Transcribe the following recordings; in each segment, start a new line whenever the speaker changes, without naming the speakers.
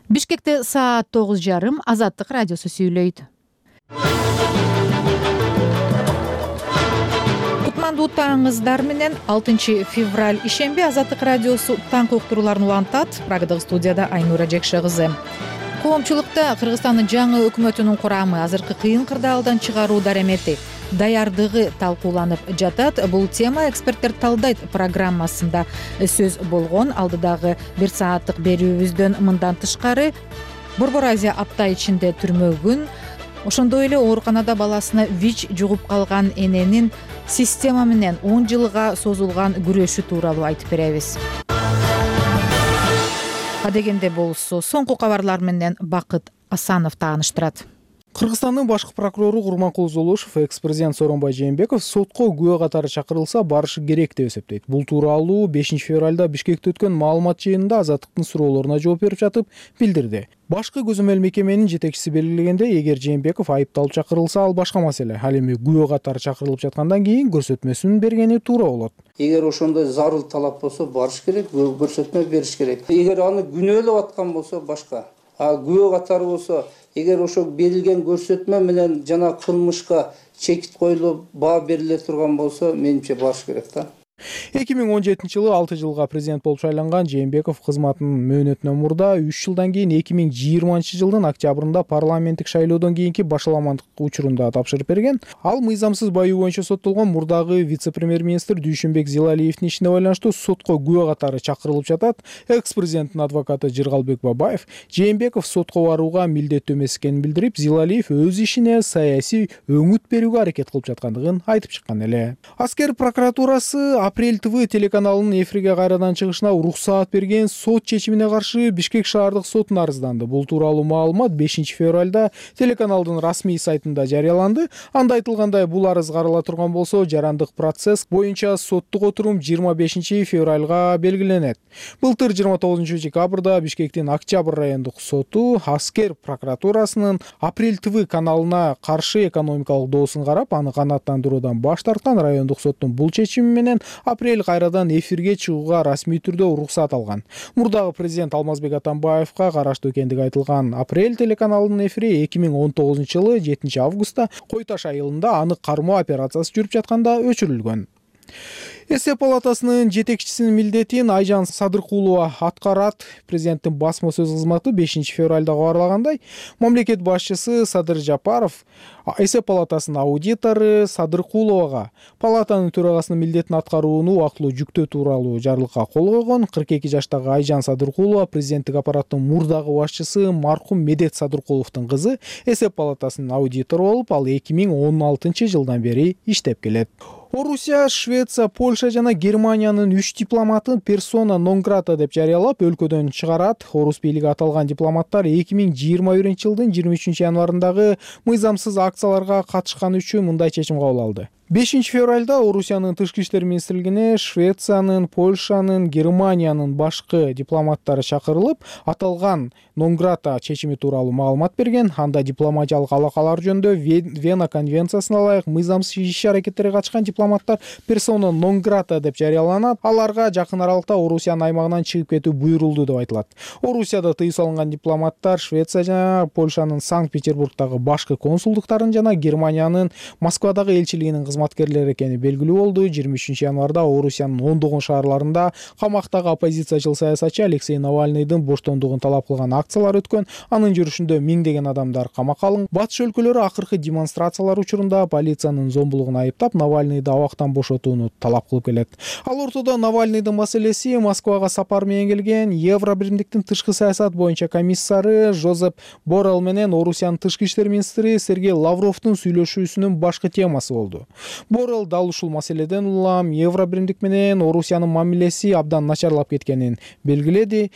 Бишкекте саат 9:30 Азаттык радиосу сүйлөйт. Кутмандуу таңыңыздар менен 6 февраль ишемби Азаттык радиосу таңкы уктурууларын улантат. Прагадагы студияда Айнура Жекше кызы. Коомчулукта Кыргызстандын жаңы өкмөтүнүн курамы азыркы кыйын кырдаалдан чыгаруу даремети даярдыгы талкууланып жатат. Бул тема эксперттер талдайт программасында сөз болгон. Алдыдагы 1 сааттык берүүбүздөн мындан тышкары Борбор Азия апта ичинде түрмөгүн, ошондой эле ооруканада баласына ВИЧ жугуп калган эненин система менен 10 жылга созулган күрөшү тууралуу айтып беребиз. Адегенде болсо соңку кабарлар менен Бакыт Асанов тааныштырат.
Кыргызстандын башкы прокурору Курманкул Золушев экс-президент Сооронбай Жээнбеков сотко күбө катары чакырылса барышы керек деп эсептейт. Бул тууралуу 5 февралда Бишкекте өткөн маалымат жыйынында Азаттыктын суроолоруна жооп берип жатып билдирди. Башкы көзөмөл мекеменин жетекчиси белгилегендей, эгер Жээнбеков айыпталып чакырылса, ал башка маселе. Ал эми күбө катары чакырылып жаткандан кийин көрсөтмөсүн бергени туура болот.
Эгер ошондой зарыл талап болсо барыш керек, көрсөтмө бериш керек. Эгер аны күнөөлөп аткан болсо башка. Күбө катары болсо, эгер ошо берилген көрсөтмө менен жана кылмышка чекит коюлуп баа бериле турган болсо, менимче барыш керек да.
2017-жылы 6 жылга президент болуп шайланган Жээнбеков кызматынын мөөнөтүнөн мурда 3 жылдан кийин 2020-жылдын октябрында парламенттик шайлоодон кийинки башаламандык учурунда тапшырып берген. Ал мыйзамсыз баюу боюнча соттолгон мурдагы вице-премьер-министр Дүйшөнбек Зилалиевдин ишине байланыштуу сотко күбө катары чакырылып жатат. Экс-президенттин адвокаты Жыргалбек Бабаев Жээнбеков сотко барууга милдеттүү эмес экенин билдирип, Зилалиев өз ишине саясий өңүт берүүгө аракет кылып жаткандыгын айтып чыккан эле. Аскер прокуратурасы Апрель ТВ телеканалынын эфирге кайрадан чыгышына уруксаат берген сот чечимине каршы Бишкек шаардык сотуна арызданды. Бул тууралуу маалымат 5 февралда телеканалдын расмий сайтында жарыяланды. Анда айтылгандай, бул арыз карала турган болсо, жарандык процесс боюнча соттук отурум 25 февралга белгиленет. Былтыр 29 декабрда Бишкектин Октябрь райондук соту Аскер прокуратурасынын Апрель ТВ каналына каршы экономикалык доосун карап, аны канааттандыруудан баш тарткан. Райондук соттун бул чечими менен Апрель кайрадан эфирге чыгууга расмий түрдө уруксаат алган. Мурдагы президент Алмазбек Атамбаевка караштуу экендиги айтылган Апрель телеканалынын эфири 2019-жылы 7 августта Кой Таш айылында анык кармоо операциясы жүрүп жатканда өчүрүлгөн. Эсеп палатасынын жетекчисинин милдетин Айжан Садыркулова аткарат. Президенттин басма сөз кызматы 5 февралда кабарлагандай, мамлекет башчысы Садыр Жапаров эсеп палатасынын аудитору Садыркуловага палатанын төрагасынын милдетин аткарууну убактылуу жүктөө тууралуу жарлыкка кол койгон. 42 жаштагы Айжан Садыркулова президенттик аппараттын мурдагы башчысы маркум Медет Садыркуловдун кызы, эсеп палатасынын аудитору болуп, ал 2016-жылдан бери иштеп келет. Орусия, Швеция, Польша жана Германиянын 3 дипломатын персона нон грата деп жарыялап өлкөдөн чыгарат. Орус бийлиги аталган дипломаттар 2021-жылдын 23 январындагы мыйзамсыз акцияларга катышканы үчүн мындай чечим кабыл алды. 5 февралда Орусиянын тышкы иштер министрлигине Швециянын, Польшанын, Германиянын башкы дипломаттары чакырылып, аталган нон грата чечими тууралуу маалымат берген. Анда дипломатиялык алакалар жөнүндө Вена конвенциясына ылайык мыйзамсыз иш-аракеттерге катышкан дипломаттар персона нон грата деп жарыяланат. Аларга жакын аралыкта Орусиянын аймагынан чыгып кетүү буйрулду деп айтылат. Орусияда тыюу салынган дипломаттар Швеция жана Польшанын Санкт-Петербургдагы башкы консулдуктарын жана Германиянын Москвадагы элчилигинин кызматкерлери экени белгилүү болду. 23 январда Орусиянын ондогон шаарларында камактагы оппозициячыл саясатчы Алексей Навальныйдын боштондугун талап кылган акциялар өткөн. Анын жүрүшүндө миңдеген адамдар камакка алынган. Батыш өлкөлөрү акыркы демонстрациялар учурунда полициянын зомбулугун айыптап, Навальныйды абактан бошотууну талап кылып келет. Ал ортодо Навальныйдын маселеси Москвага сапар менен келген Евро биримдиктин тышкы саясат боюнча комиссары Жозеп Боррелл менен Орусиянын тышкы иштер министри Сергей Лавровдун сүйлөшүүсүнүн башкы темасы болду. Боррелл дал ушул маселеден улам Евро биримдик менен Орусиянын мамилеси абдан начарлап кеткенин белгиледи.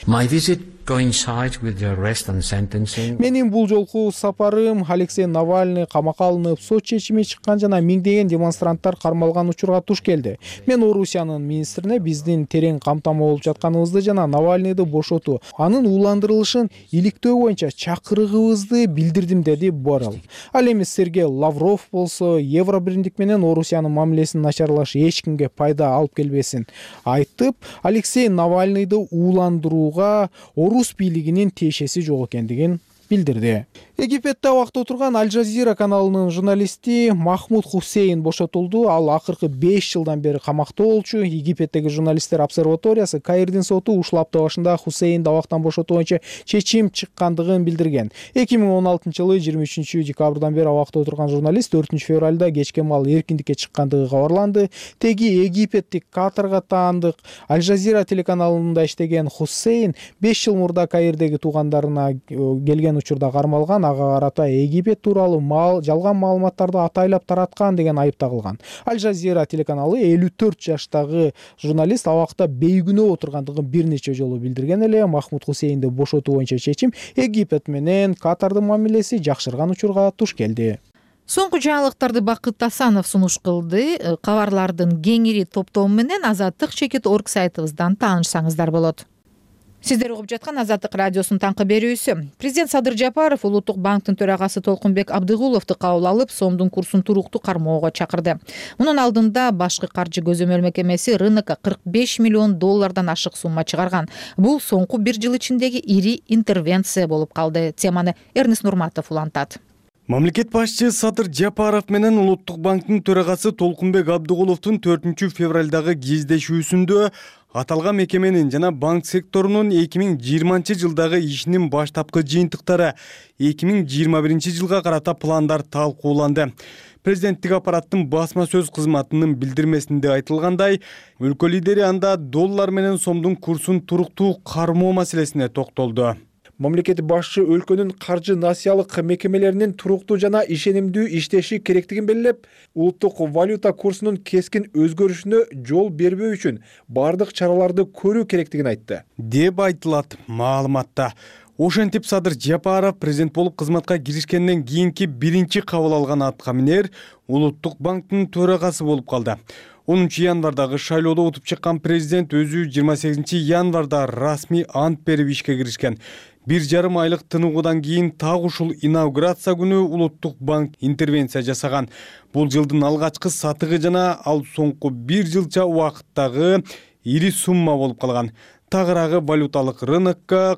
Менин бул жолку сапарым Алексей Навальный камакка алынып, сот чечими чыккан жана миңдеген демонстранттар кармалган учурга туш келди. Мен Орусиянын министрине биздин терең камтама болуп жатканыбызды жана Навальныйды бошотуу, анын ууландырылышын иликтөө боюнча чакырыгыбызды билдирдим, деди Боррелл. Ал эми Сергей Лавров болсо Евро биримдик менен Орусиянын мамилесинин начарлашы эч кимге пайда алып келбесин айтып, Алексей Навальныйды ууландырууга орус бийлигинин тиешеси жок экендигин билдирди. Египетте убакта отурган Аль Жазира каналынын журналисти Махмуд Хусейн бошотулду. Ал акыркы 5 жылдан бери камакта болчу. Египеттеги журналисттер обсерваториясы Каирдин соту ушул апта башында Хусейнди абактан бошотуу боюнча чечим чыккандыгын билдирген. 2016-жылы 23-декабрдан бери абакта отурган журналист 4-февралда кечке маал эркиндикке чыккандыгы кабарланды. Теги египеттик Катарга таандык Аль Жазира телеканалында иштеген Хусейн 5 жыл мурда Каирдеги туугандарына келген учурда кармалган. Ага карата Египет тууралуу жалган маалыматтарды атайлап тараткан деген айып тагылган. Аль Жазира телеканалы 54 жаштагы журналист абакта бейгүнөө отургандыгын бир нече жолу билдирген эле. Махмуд Хусейнди бошотуу боюнча чечим Египет менен Катардын мамилеси жакшырган учурга туш келди.
Соңку жаңылыктарды Бакыт Асанов сунуш кылды. Кабарлардын кеңири топтому менен Азаттык.org сайтыбыздан таанышсаңыздар болот. Сиздер угуп жаткан Азаттык радиосунун таңкы берүүсү. Президент Садыр Жапаров Улуттук банктын төрагасы Толкунбек Абдыгуловду кабыл алып, сомдун курсун туруктуу кармоого чакырды. Мунун алдында башкы каржы көзөмөл мекемеси рынокко $45 миллион ашык сумма чыгарган. Бул соңку бир жыл ичиндеги ири интервенция болуп калды. Теманы Эрнис Нурматов улантат.
Мамлекет башчы Садыр Жапаров менен Улуттук банктын төрагасы Толкунбек Абдыгуловдун 4-февралдагы кездешүүсүндө аталган мекеменин жана банк секторунун 2020-жылдагы ишинин баштапкы жыйынтыктары 2021 жылга карата пландар талкууланды. Президенттик аппараттын басма сөз кызматынын билдирмесинде айтылгандай, өлкө лидери анда доллар менен сомдун курсун туруктуу кармоо маселесине токтолду.
Мамлекет башчы өлкөнүн каржы насыялык мекемелеринин туруктуу жана ишенимдүү иштеши керектигин белгилеп, улуттук валюта курсунун кескин өзгөрүшүнө жол бербөө үчүн бардык чараларды көрүү керектигин айтты.
Деп айтылат маалыматта. Ошентип Садыр Жапаров президент болуп кызматка киришкенден кийинки биринчи кабыл алган аткаминер Улуттук банктын төрагасы болуп калды. 10 январдагы шайлоодо утуп чыккан президент өзү 28 январда расмий ант берип ишке киришкен. 1,5 айлык тыныгуудан кийин так ушул инаугурация күнү Улуттук банк интервенция жасаган. Бул жылдын алгачкы сатыгы жана ал соңку 1 жылча убакыттагы ири сумма болуп калган. Тагыраагы валюталык рынокко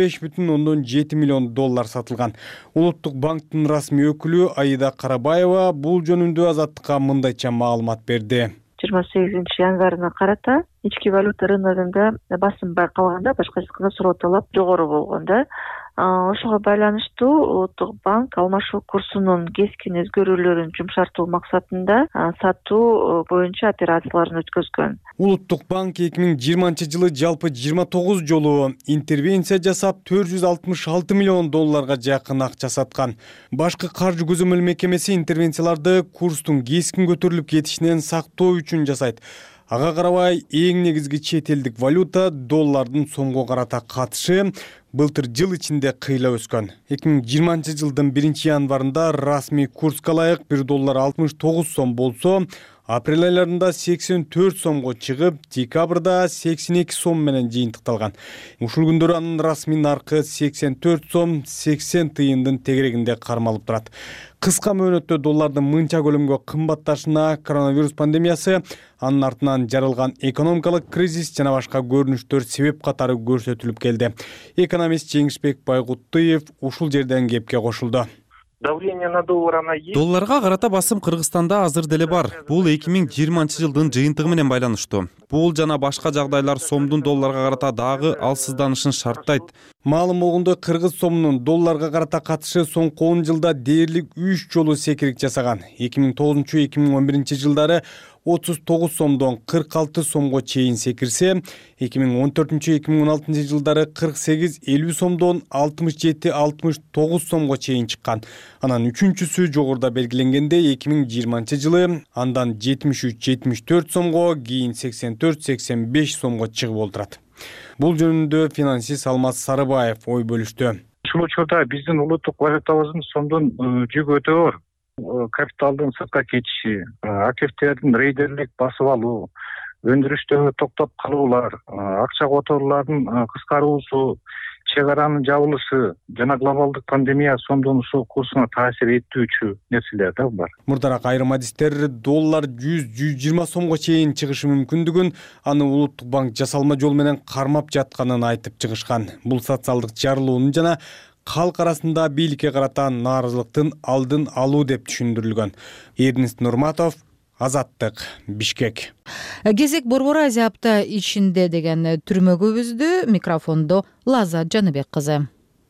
$45,7 миллион сатылган. Улуттук банктын расмий өкүлү Аида Карабаева бул жөнүндө Азаттыкка мындайча маалымат берди.
28 январына карата ички валюта рыногунда басым байкалганда, башкача айтканда суроо талап жогору болгондо, ошого байланыштуу Улуттук банк алмашуу курсунун кескин өзгөрүүлөрүн жумшартуу максатында сатуу боюнча операцияларын өткөзгөн.
Улуттук банк 2020 жылы жалпы 29 жолу интервенция жасап $466 миллион жакын акча саткан. Башкы каржы көзөмөл мекемеси интервенцияларды курстун кескин көтөрүлүп кетишинен сактоо үчүн жасайт. Ага карабай эң негизги чет элдик валюта доллардын сомго карата катышы былтыр жыл ичинде кыйла өскөн. 2020 жылдын 1 январында расмий курска ылайык $1 69 сом болсо, апрель айларында 84 сомго чыгып, декабрда 82 сом менен жыйынтыкталган. Ушул күндөр анын расмий наркы 84 сом 80 тыйындын тегерегинде кармалып турат. Кыска мөөнөттө доллардын мынча көлөмгө кымбатташына коронавирус пандемиясы, анын артынан жаралган экономикалык кризис жана башка көрүнүштөр себеп катары көрсөтүлүп келди. Экономист Жеңишбек Байгуттуев ушул жерден кепке кошулду.
Давление на доллар она есть.
Долларга карата басым Кыргызстанда азыр деле бар. Бул 2020 жылдын жыйынтыгы менен байланыштуу. Бул жана башка жагдайлар сомдун долларга карата дагы алсызданышын шарттайт.
Маалым болгондой, кыргыз сомунун долларга карата катышы соңку 10 жылда дээрлик 3 жолу секирик жасаган. 2009-2011 жылдары 39 сомдон 46 сомго чейин секирсе, 2014-2016 жылдары 48-50 сомдон 67-69 сомго чейин чыккан. Анан үчүнчүсү жогоруда белгиленгенде 2020 жылы андан 73-74 сомго, кийин 84-85 сомго чыгып олтурат. Бул жөнүндө финансист Алмаз Сарыбаев ой бөлүштү.
Ушул учурда биздин улуттук валютабыздын сомдун жүгү өтө оор. Капиталдын сыртка кетиши, активдердин рейдерлик басып алуу, өндүрүштөгү токтоп калуулар, акча которуулардын кыскаруусу, чек аранын жабылышы жана глобалдык пандемия сомдун ушул курсуна таасир этүүчү нерселер да бар.
Мурдараак айрым адистер доллар 100-120 сомго чейин чыгышы мүмкүндүгүн, аны Улуттук банк жасалма жол менен кармап жатканын айтып чыгышкан. Бул социалдык жарылуунун жана калк арасында бийликке карата нааразылыктын алдын алуу деп түшүндүрүлгөн. Эрнест Нурматов, Азаттык, Бишкек.
Кезек Борбор Азия апта ичинде деген түрмөгүбүздү. Микрофондо Лаззат Жаныбек кызы.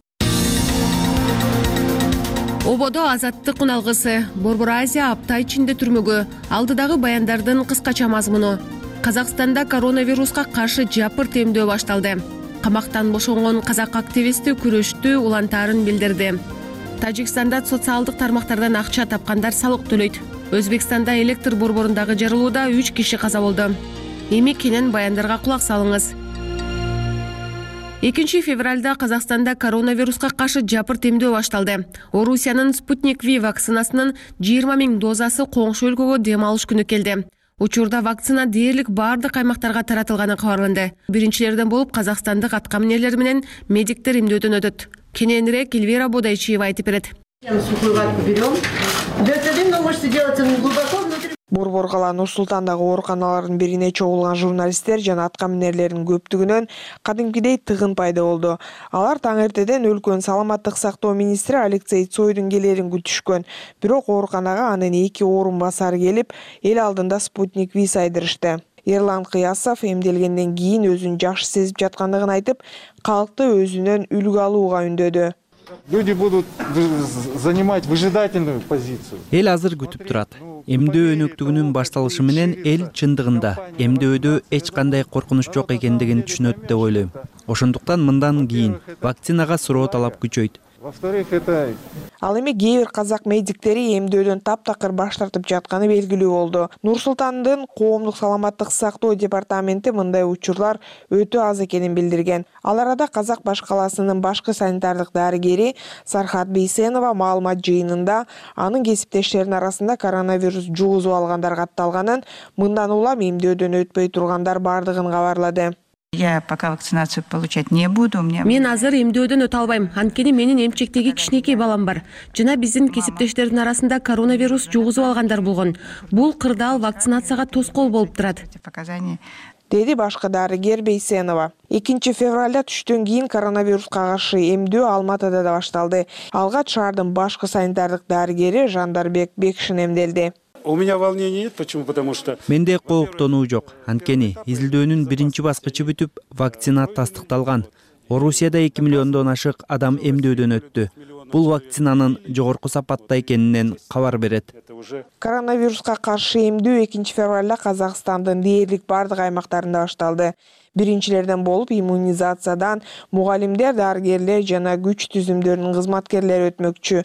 Ободо Азаттык уналгысы. Борбор Азия апта ичинде түрмөгү. Алдыдагы баяндардын кыскача мазмуну. Казакстанда коронавируска каршы жапырт эмдөө башталды. Камактан бошонгон казак активисти күрөштү улантаарын билдирди. Тажикстанда социалдык тармактардан акча тапкандар салык төлөйт. Өзбекстанда электр борборундагы жарылууда 3 киши каза болду. Эми кенен баяндарга кулак салыңыз. 2 февралда Казакстанда коронавируска каршы жапырт эмдөө башталды. Орусиянын Спутник V вакцинасынын 20 000 дозасы коңшу өлкөгө дем алыш күнү келди. Учурда вакцина дээрлик бардык аймактарга таратылганы кабарланды. Биринчилерден болуп казакстандык атка минерлер менен медиктер эмдөөдөн өтөт. Кененирээк Эльвира Бодайчиева айтып берет.
Борбор кала Нур Султандагы ооруканалардын бирине чогулган журналисттер жана атка минерлердин көптүгүнөн кадимкидей тыгын пайда болду. Алар таң эртеден өлкөнүн саламаттык сактоо министри Алексей Цойдун келерин күтүшкөн. Бирок ооруканага анын 2 орун басары келип, эл алдында Спутник V сайдырышты. Ерлан Кыясов эмделгенден кийин өзүн жакшы сезип жаткандыгын айтып, калкты өзүнөн үлгү алууга үндөдү.
Люди будут занимать выжидательную позицию.
Эл азыр күтүп турат. Эмдөө өнөктүгүнүн башталышы менен эл чындыгында эмдөөдө эч кандай коркунуч жок экендигин түшүнөт деп ойлойм. Ошондуктан мындан кийин вакцинага суроо талап күчөйт.
Ал эми кээ бир казак медиктери эмдөөдөн таптакыр баш тартып жатканы белгилүү болду. Нур Султандын коомдук саламаттык сактоо департаменти мындай учурлар өтө аз экенин билдирген. Ал арада Казак баш каласынын башкы санитардык дарыгери Сархат Бейсенова маалымат жыйынында анын кесиптештеринин арасында коронавирус жугузуп алгандар катталганын, мындан улам эмдөөдөн өтпөй тургандар бардыгын кабарлады.
Я пока вакцинацию получать не буду.
Мен азыр эмдөөдөн өтө албайм. Анткени менин эмчектеги кичинекей балам бар. Жана биздин кесиптештердин арасында коронавирус жугузуп алгандар болгон. Бул кырдаал вакцинацияга тоскоол болуп турат.
Деди башкы дарыгер Бейсенова. 2 февралда түштөн кийин коронавируска каршы эмдөө Алматыда да башталды. Алгач шаардын башкы санитардык дарыгери Жандарбек Бекшин эмделди.
У меня волнений нет, почему? Потому что
менде кооптонуу жок. Анткени изилдөөнүн биринчи баскычы бүтүп, вакцина тастыкталган. Орусияда 2 миллиондон ашык адам эмдөөдөн өттү. Бул вакцинанын жогорку сапатта экенинен кабар берет.
Коронавируска каршы эмдөө 2 февралда Казакстандын дээрлик бардык аймактарында башталды. Биринчилерден болуп иммунизациядан мугалимдер, дарыгерлер жана күч түзүмдөрүнүн кызматкерлери өтмөкчү.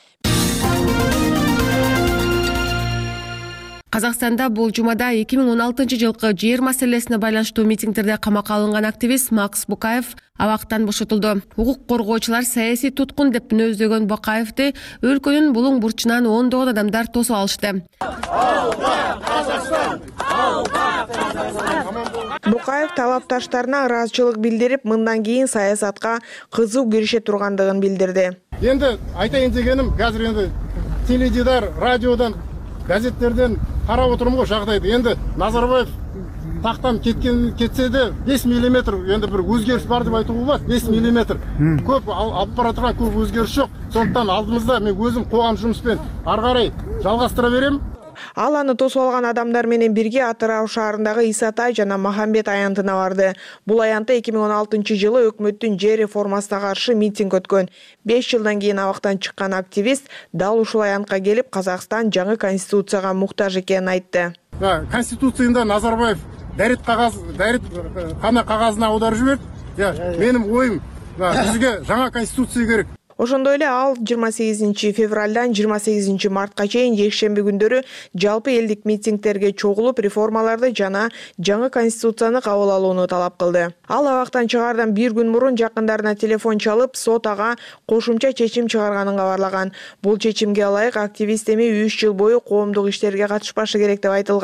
Казакстанда бул жумада 2016 жылкы жер маселесине байланыштуу митингдерде камакка алынган активист Макс Букаев абактан бошотулду. Укук коргоочулар саясий туткун деп мүнөздөгөн Букаевди өлкөнүн булуң бурчунан 10 адамдар тосуп алышты.
Букаев талапташтарына ыраазычылык билдирип, мындан кийин саясатка кызуу кирише тургандыгын билдирди.
Энди айтайын дегеним, азыр энди теледидар, радиодан, газеттерден карап отурмун го жагдайды. Энди Назарбаев тактан кетсе де 5 мм енді бір өзгеріс бар деп айтуға болады. 5 мм көп алып бара тұрған көп өзгеріс жоқ. Сондықтан алдымызда мен өзім қоғам жұмыспен ары қарай жалғастыра берем.
Ал аны тосуп алган адамдар менен бирге Атырау шаарындагы Исатай жана Махамбет аянтына барды. Бул аянтта 2016 жылы өкмөттүн жер реформасына каршы митинг өткөн. 5 жылдан кийин абактан чыккан активист дал ушул аянтка келип, Казакстан жаңы конституцияга муктаж экенин айтты.
Конституцияда Назарбаев дәрет кана кагазына аударып жиберди. Менин оюм, бизге жаңа конституция керек.
Ошондой эле ал 28 февралдан 28 мартка чейин жекшемби күндөрү жалпы элдик митингтерге чогулуп, реформаларды жана жаңы конституцияны кабыл алууну талап кылды. Ал абактан чыгаардан бир күн мурун жакындарына телефон чалып, сот ага кошумча чечим чыгарганын кабарлаган. Бул чечимге ылайык активист эми 3 жыл бою коомдук иштерге катышпашы керек деп айтылган.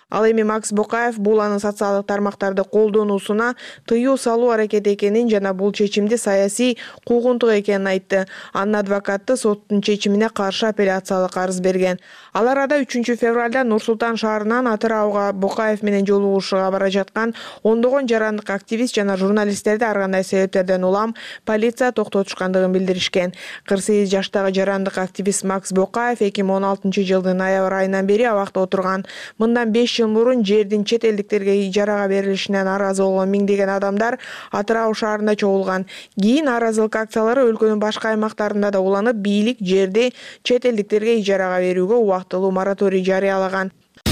Ал эми Макс Бокаев бул анын социалдык тармактарды колдонуусуна тыюу салуу аракети экенин жана бул чечимди саясий куугунтук экенин айтты. Анын адвокаты соттун чечимине каршы апелляциялык арыз берген. Ал арада 3 февралда Нур-Султан шаарынан Атырауга Бокаев менен жолугушууга бара жаткан ондогон жарандык активист жана журналисттерди ар кандай себептерден улам полиция токтотушкандыгын билдиришкен. 48 жаштагы жарандык активист Макс Бокаев 2016-жылдын ноябрь айынан бери абакта отурган. Мындан 5 жыл мурун жердин чет элдиктерге ижарага берилишине нааразы болгон миңдеген адамдар Атырау шаарында чогулган. Кийин нааразылык акциялары өлкөнүн башка аймактарында да уланып, бийлик жерди чет элдиктерге ижарага берүүгө убактылуу мораторий жарыялаган.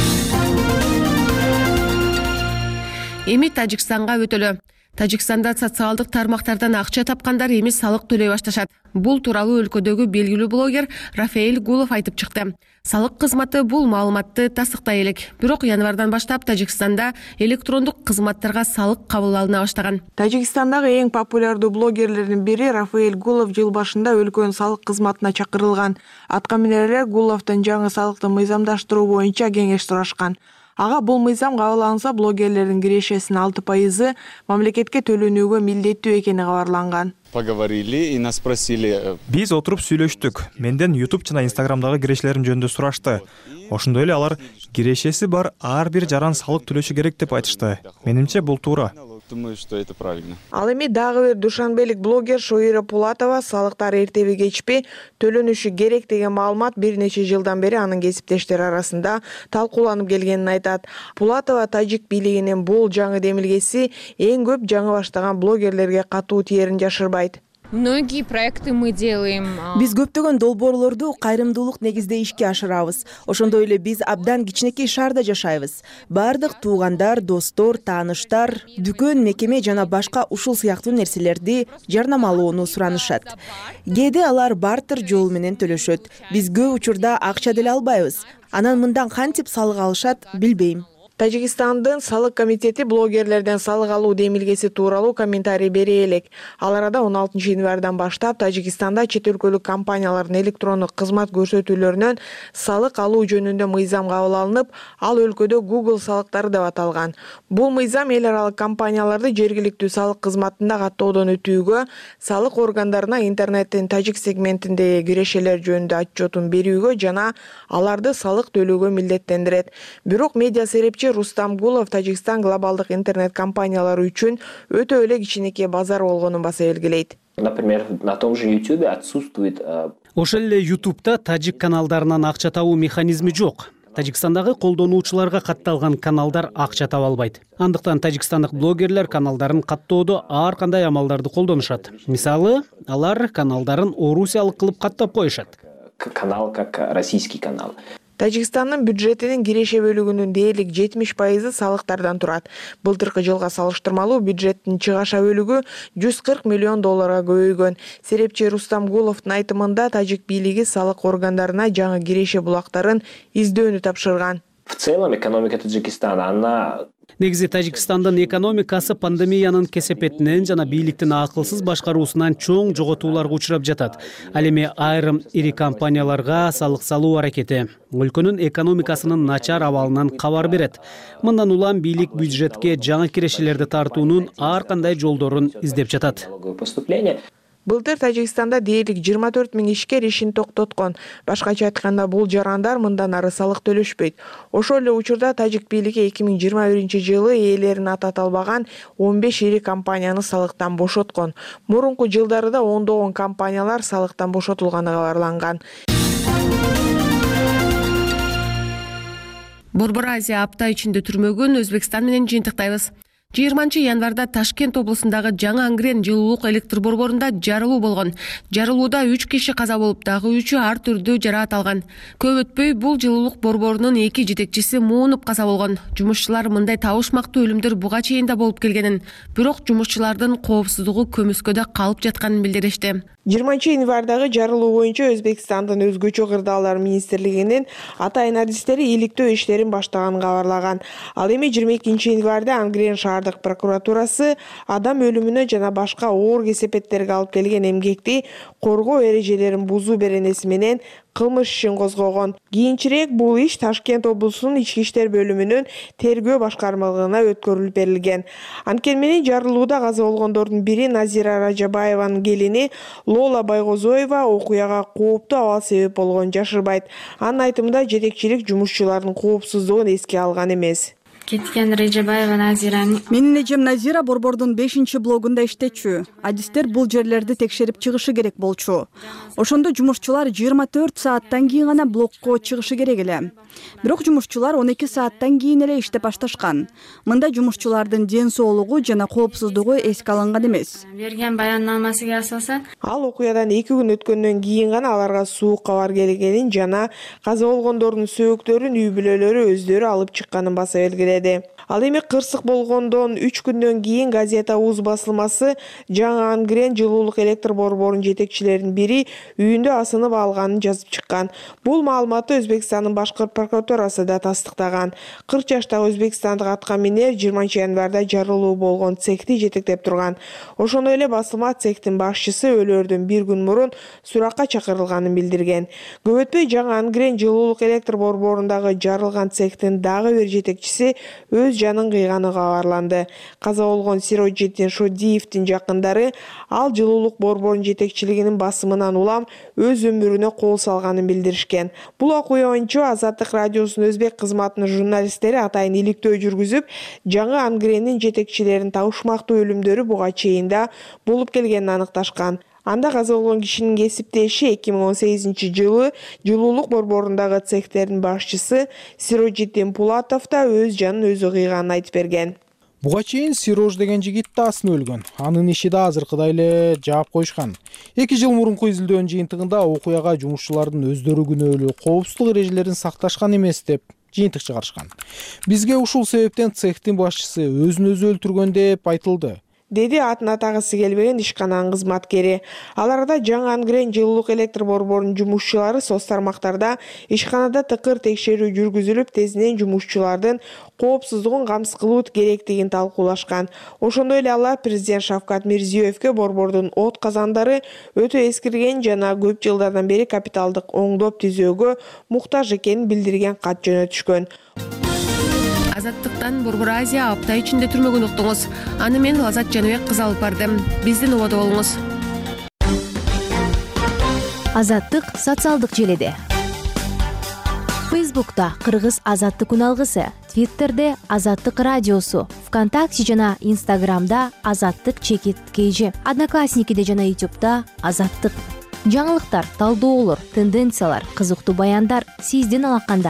Эми Тажикстанга өтөлү. Тажикстанда социалдык тармактардан акча тапкандар эми салык төлөй башташат. Бул тууралуу өлкөдөгү белгилүү блогер Рафаэль Гулов айтып чыкты. Салык кызматы бул маалыматты тастыктай элек. Бирок январдан баштап Тажикстанда электрондук кызматтарга салык кабыл алына баштаган.
Тажикстандагы эң популярдуу блогерлердин бири Рафаэль Гулов жыл башында өлкөнүн салык кызматына чакырылган. Аткаминерлер Гуловдон жаңы салыкты мыйзамдаштыруу боюнча кеңеш сурашкан. Ага бул мыйзам кабыл алынса, блогерлердин кирешесинин 6% мамлекетке төлөнүүгө милдеттүү экени кабарланган.
Поговорили и нас спросили.
Биз отуруп сүйлөштүк. Менден YouTube жана Instagramдагы кирешелерим жөнүндө сурашты. Ошондой эле алар кирешеси бар ар бир жаран салык төлөшү керек деп айтышты. Менимче бул туура.
Думаю, что это правильно.
Ал эми дагы бир душанбелик блогер Шоира Пулатова салыктар эртеби кечпей төлөнүшү керек деген маалымат бир нече жылдан бери анын кесиптештери арасында талкууланып келгенин айтат. Пулатова тажик бийлигинин бул жаңы демилгеси эң көп жаңы баштаган блогерлерге катуу тиерин жашырбайт.
Многие проекты мы делаем.
Биз көптөгөн долбоорлорду кайрымдуулук негизде ишке ашырабыз. Ошондой эле биз абдан кичинекей шаарда жашайбыз. Бардык туугандар, достор, тааныштар, дүкөн, мекеме жана башка ушул сыяктуу нерселерди жарнамалоону суранышат. Кээде алар бартер жол менен төлөшөт. Биз көп учурда акча деле албайбыз. Анан мындан кантип салык алышат, билбейм.
Тажикстандын салык комитети блогерлерден салык алуу демилгеси тууралуу комментарий бере элек. Ал арада 16 январдан баштап Тажикстанда чет өлкөлүк компаниялардын электрондук кызмат көрсөтүүлөрүнөн салык алуу жөнүндө мыйзам кабыл алынып, ал өлкөдө Google салыктары деп аталган. Бул мыйзам эл аралык компанияларды жергиликтүү салык кызматында каттоодон өтүүгө, салык органдарына интернеттин тажик сегментиндеги кирешелер жөнүндө отчетун берүүгө жана аларды салык төлөөгө милдеттендирет. Бирок медиа серепчи Рустам Гулов Тажикстан глобалдык интернет компаниялары үчүн өтө эле кичинекей базар болгонун баса белгилейт.
Например, на том же YouTube отсутствует.
Ошол эле YouTube'да тажик каналдарынан акча табуу механизми жок. Тажикстандагы колдонуучуларга катталган каналдар акча таба албайт. Андыктан тажикстандык блогерлер каналдарын каттоодо ар кандай амалдарды колдонушат. Мисалы, алар каналдарын орусиялык кылып каттап коюшат.
Канал как российский канал.
Тажикстандын бюджетинин киреше бөлүгүнүн дээрлик 70% салыктардан турат. Былтыркы жылга салыштырмалуу бюджеттин чыгаша бөлүгү $140 миллион көбөйгөн. Серепчи Рустам Гуловдун айтымында тажик бийлиги салык органдарына жаңы киреше булактарын издөөнү тапшырган.
В целом экономика Таджикистана, она...
Негизи Тажикстандын экономикасы пандемиянын кесепетинен жана бийликтин акылсыз башкаруусунан чоң жоготууларга учурап жатат. Ал эми айрым ири компанияларга салык салуу аракети өлкөнүн экономикасынын начар абалынан кабар берет. Мындан улам бийлик бюджетке жаңы кирешелерди тартуунун ар кандай жолдорун издеп жатат.
Былтыр Тажикстанда дээрлик 24 000 ишкер ишин токтоткон. Башкача айтканда бул жарандар мындан ары салык төлөшпөйт. Ошол эле учурда тажик бийлиги 2021-жылы ээлерин атата албаган 15 ири компанияны салыктан бошоткон. Мурунку жылдарда ондогон компаниялар салыктан бошотулганы кабарланган.
Борбор Азия апта ичинде түрмөгүн Өзбекстан менен жыйынтыктайбыз. 20 январда Ташкент облусундагы Жаңы Ангрен жылуулук электр борборунда жарылуу болгон. Жарылууда 3 киши каза болуп, дагы 3-ü ар түрдүү жараат алган. Көп өтпөй бул жылуулук борборунун 2 жетекчиси муунуп каза болгон. Жумушчулар мындай табышмактуу өлүмдөр буга чейин да болуп келгенин, бирок жумушчулардын коопсуздугу көмүскөдө калып жатканын билдиришти.
20 январдагы жарылуу боюнча Өзбекстандын өзгөчө кырдаалар министрлигинин атайын адистери иликтөө иштерин баштаганын кабарлаган. Ал эми 22 январда Ангрен шаар бардык прокуратурасы адам өлүмүнө жана башка оор кесепеттерге алып келген эмгекти коргоо эрежелерин бузуу беренеси менен кылмыш ишин козгогон. Кийинчерээк бул иш Ташкент облусунун ички иштер бөлүмүнүн тергөө башкармалыгына өткөрүлүп берилген. Анткени менен жарылууда каза болгондордун бири Назира Ражабаеванын келини Лола Байгозоева окуяга кооптуу абал себеп болгонун жашырбайт. Анын айтымында жетекчилик жумушчулардын коопсуздугун эске алган эмес.
Кеткен Ражабаева Назираны.
Менин эжем Назира борбордун 5-блогунда иштечү. Адистер бул жерлерди текшерип чыгышы керек болчу. Ошондо жумушчулар 24 сааттан кийин гана блокко чыгышы керек эле. Бирок жумушчулар 12 сааттан кийин эле иштеп башташкан. Мында жумушчулардын ден соолугу жана коопсуздугу эске алынган эмес.
Берген баяннамасына асосан
ал окуядан 2 күн өткөндөн кийин гана аларга суук кабар келгенин жана каза болгондордун сөөктөрүн үй бүлөлөрү өздөрү алып чыкканын баса белгиледи. Ал эми кырсык болгондон 3 күндөн кийин газета УЗ басылмасы жаңы Ангрен жылуулук электр борборунун жетекчилеринин бири үйүндө асынып алганын жазып чыккан. Бул маалыматты Өзбекстандын башкы прокуратурасы да тастыктаган. 40 жаштагы өзбекстандык атка минер 20 январда жарылуу болгон цехти жетектеп турган. Ошондой эле басылма цехтин башчысы өлөрдөн 1 күн мурун суракка чакырылганын билдирген. Көп өтпөй жаңы Ангрен жылуулук электр борборундагы жарылган цехтин дагы бир жетекчиси өз жанын кыйганы кабарланды. Каза болгон Сироджиддин Шодиевдин жакындары ал жылуулук борборунун жетекчилигинин басымынан улам өз өмүрүнө кол салганын билдиришкен. Бул окуя боюнча Азаттык радиосунун өзбек кызматынын журналисттери атайын иликтөө жүргүзүп, жаңы Ангрендин жетекчилеринин табышмактуу өлүмдөрү буга чейин да болуп келгенин аныкташкан. Анда каза болгон кишинин кесиптеши 2018 жылы жылуулук борборундагы цехтердин башчысы Сироджиддин Пулатов да өз жанын өзү кыйганын айтып берген.
Буга чейин Сирож деген жигит да асынып өлгөн. Анын иши да азыркыдай эле жаап коюшкан. 2 жыл мурунку изилдөөнүн жыйынтыгында окуяга жумушчулардын өздөрү күнөөлүү, коопсуздук эрежелерин сакташкан эмес деп жыйынтык чыгарышкан. Бизге ушул себептен цехтин башчысы өзүн өзү өлтүргөн деп айтылды, деди атын атагысы келбеген ишкананын кызматкери. Ал арада жаңы Ангрен жылуулук электр борборунун жумушчулары соц тармактарда ишканада тыкыр текшерүү жүргүзүлүп, тезинен жумушчулардын коопсуздугун камсыз кылуу керектигин талкуулашкан. Ошондой эле алар президент Шавкат Мирзиёевке борбордун от казандары өтө эскирген жана көп жылдардан бери капиталдык оңдоп түзөөгө муктаж экенин билдирген кат жөнөтүшкөн.
Азаттыктан Борбор Азия апта ичинде түрмөгүн уктуңуз. Аны мен Азат Жаныбек кызы алып бардым. Биздин убада болуңуз.
Азаттык социалдык желеде. Фейсбукта Кыргыз Азаттык үналгысы, Твиттерде Азаттык радиосу, ВКонтакте жана Инстаграмда Азаттык _KG, Одноклассникиде жана Ютубта Азаттык. Жаңылыктар, талдоолор, тенденциялар, кызыктуу баяндар сиздин алаканда.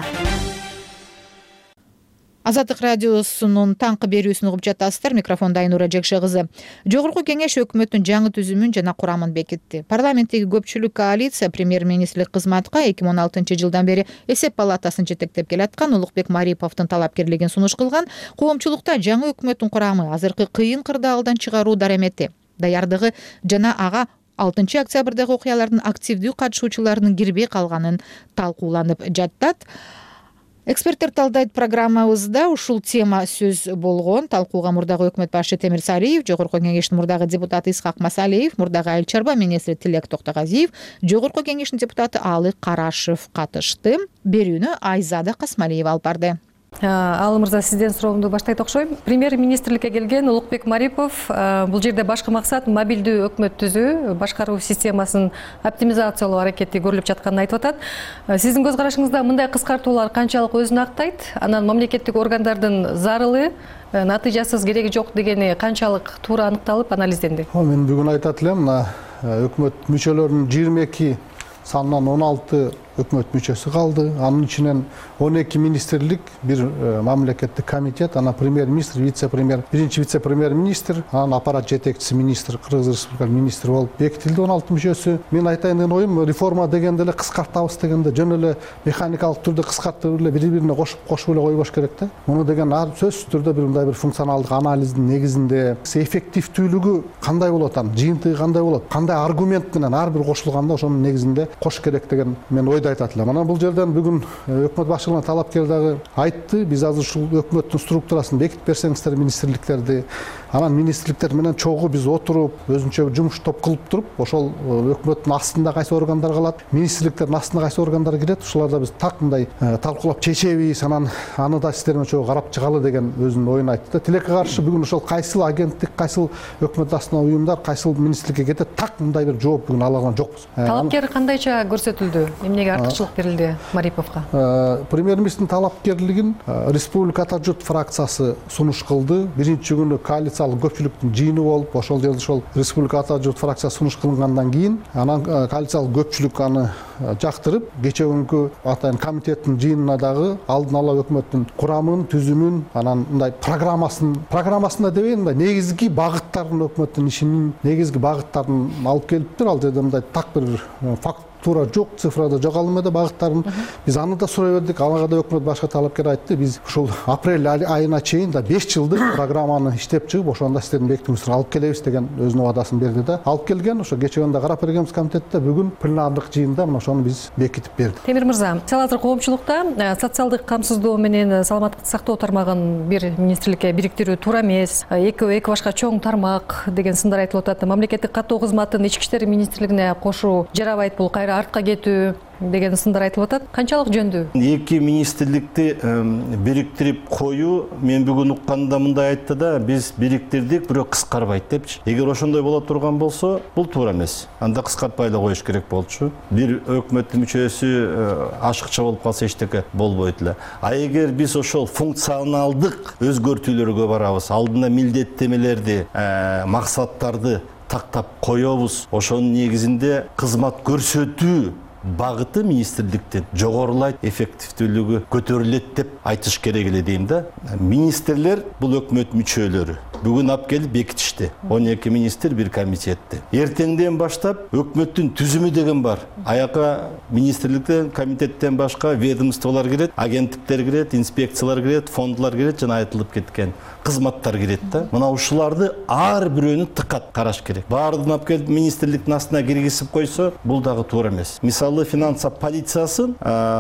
Азаттык радиосунун таңкы берүүсүн угуп жатасыздар. Микрофонда Айнура Жекше кызы. Жогорку кеңеш өкмөттүн жаңы түзүмүн жана курамын бекитти. Парламенттеги көпчүлүк коалиция премьер-министрлик кызматка 2016 жылдан бери эсеп палатасын жетектеп келаткан Улукбек Мариповдун талапкерлигин сунуш кылган. Коомчулукта жаңы өкмөттүн курамы азыркы кыйын кырдаалдан чыгаруу даремети, даярдыгы жана ага 6 октябрдагы окуялардын активдүү катышуучуларынын кирбей калганын талкууланып жатат. Эксперттер талдайт программабызда ушул тема сөз болгон. Талкууга мурдагы өкмөт башчы Темир Сариев, жогорку кеңештин мурдагы депутаты Исхак Масалиев, мурдагы айыл чарба министри Тилек Токтогазиев, жогорку кеңештин депутаты Алык Карашев катышты. Берүүнү Айзада Касмалиева алып барды.
Ал мырза, сизден суроомду баштайт окшойм. Премьер-министрликке келген Улукбек Марипов бул жерде башкы максат мобилдүү өкмөт түзүү, башкаруу системасын оптимизациялоо аракети көрүлүп жатканын айтып атат. Сиздин көз карашыңызда мындай кыскартуулар канчалык өзүн актайт? Анан мамлекеттик органдардын зарылы, натыйжасыз кереги жок дегени канчалык туура аныкталып, анализденди?
Мен бүгүн айтат элем, мына өкмөт мүчөлөрүнүн 22 санынан 16 өкмөт мүчөсү калды. Анын ичинен 12 министрлик, бир мамлекеттик комитет, ана премьер-министр, вице-премьер, биринчи вице-премьер-министр, анан аппарат жетекчиси министр, Кыргыз Республикасынын министри болуп бекитилди 16 мүчөсү. Мен айтайын деген оюм, реформа дегенде эле кыскартабыз дегенде жөн эле механикалык түрдө кыскартып эле бири-бирине кошуп эле койбош керек да. Муну деген сөзсүз түрдө бир мындай бир функционалдык анализдин негизинде эффективдүүлүгү кандай болот, жыйынтыгы кандай болот, кандай аргумент менен ар бир кошулганда ошонун негизинде кош керек деген мен ойдомун. ойду айтат элем. Анан бул жерден бүгүн өкмөт башчылыгына талапкер дагы айтты. Биз азыр ушул өкмөттүн структурасын бекитип берсеңиздер министрликтерди, анан министрликтер менен чогуу биз отуруп, өзүнчө жумуш топ кылып туруп, ошол өкмөттүн астында кайсы органдар калат, министрликтердин астына кайсы органдар кирет, ушуларда биз так мындай талкуулап чечебиз, анан аны да сиздер менен чогуу карап чыгалы деген өзүнүн оюн айтты. Тилекке каршы бүгүн ошол кайсыл агенттик, кайсыл өкмөт астына уюмдар, кайсыл министрликке кетет, так мындай бир жооп бүгүн ала алган жокпуз.
Талапкер кандайча көрсөтүлдү? Эмнеге артыкчылык берилди Мариповго?
Премьер-министрдин талапкерлигин Республика Ата журт фракциясы сунуш кылды. Биринчи күнү коалициялык көпчүлүктүн жыйыны болуп, ошол жерде ошол Республика Ата журт фракциясы сунуш кылынгандан кийин, анан коалициялык көпчүлүк аны жактырып, кече күнкү атайын комитеттин жыйынына дагы алдын ала өкмөттүн курамын, түзүмүн, анан мындай программасында дебейин, мындай негизги багыттарын, өкмөттүн ишинин негизги багыттарын алып келиптир. Ал жерде мындай так бир факт туура жок, цифрада жок ал эмеде багыттарын. Биз аны да сурай бердик. Ага да өкмөт башка талапкер айтты. Биз ушул апрель айына чейин да 5 жылдык программаны иштеп чыгып, ошондо сиздердин бекитүүңүздөргө алып келебиз деген өзүнүн убадасын берди да. Алып келген, ошо кече күндө карап бергенбиз комитетте, бүгүн пленардык жыйында мына ошону биз бекитип бердик.
Темир мырза, сиз азыр коомчулукта социалдык камсыздоо менен саламаттыкты сактоо тармагын бир министрликке бириктирүү туура эмес, эки башка чоң тармак деген сындар айтылып атат. Мамлекеттик каттоо кызматын ички иштер министрлигине кошуу жарабайт, бул кайра артка кетүү деген сындар айтылып атат. Канчалык жөндүү?
Эки министрликти бириктирип коюу, мен бүгүн укканда мындай айтты да, биз бириктирдик, бирок кыскарбайт депчи. Эгер ошондой боло турган болсо, бул туура эмес. Анда кыскартпай эле коюш керек болчу. Бир өкмөттүн мүчөсү ашыкча болуп калса эчтеке болбойт эле. А эгер биз ошол функционалдык өзгөртүүлөргө барабыз, алдына милдеттемелерди, максаттарды тактап коебуз, ошонун негизинде кызмат көрсөтүү багыты министрликтен жогорулайт, эффективдүүлүгү көтөрүлөт деп айтыш керек эле дейм да. Министрлер бул өкмөт мүчөлөрү. Бүгүн алып келип бекитишти. 12 министр бир комитетти. Эртеңден баштап өкмөттүн түзүмү деген бар. Аяка министрликтен, комитеттен башка ведомстволор кирет, агенттиктер кирет, инспекциялар кирет, фондулар кирет, жана айтылып кеткен кызматтар кирет да. Мына ушуларды ар бирөөнү тыкат караш керек. Баардыгын алып келип министрликтин астына киргизип койсо, бул дагы туура эмес. Мисалы финанса полициясын,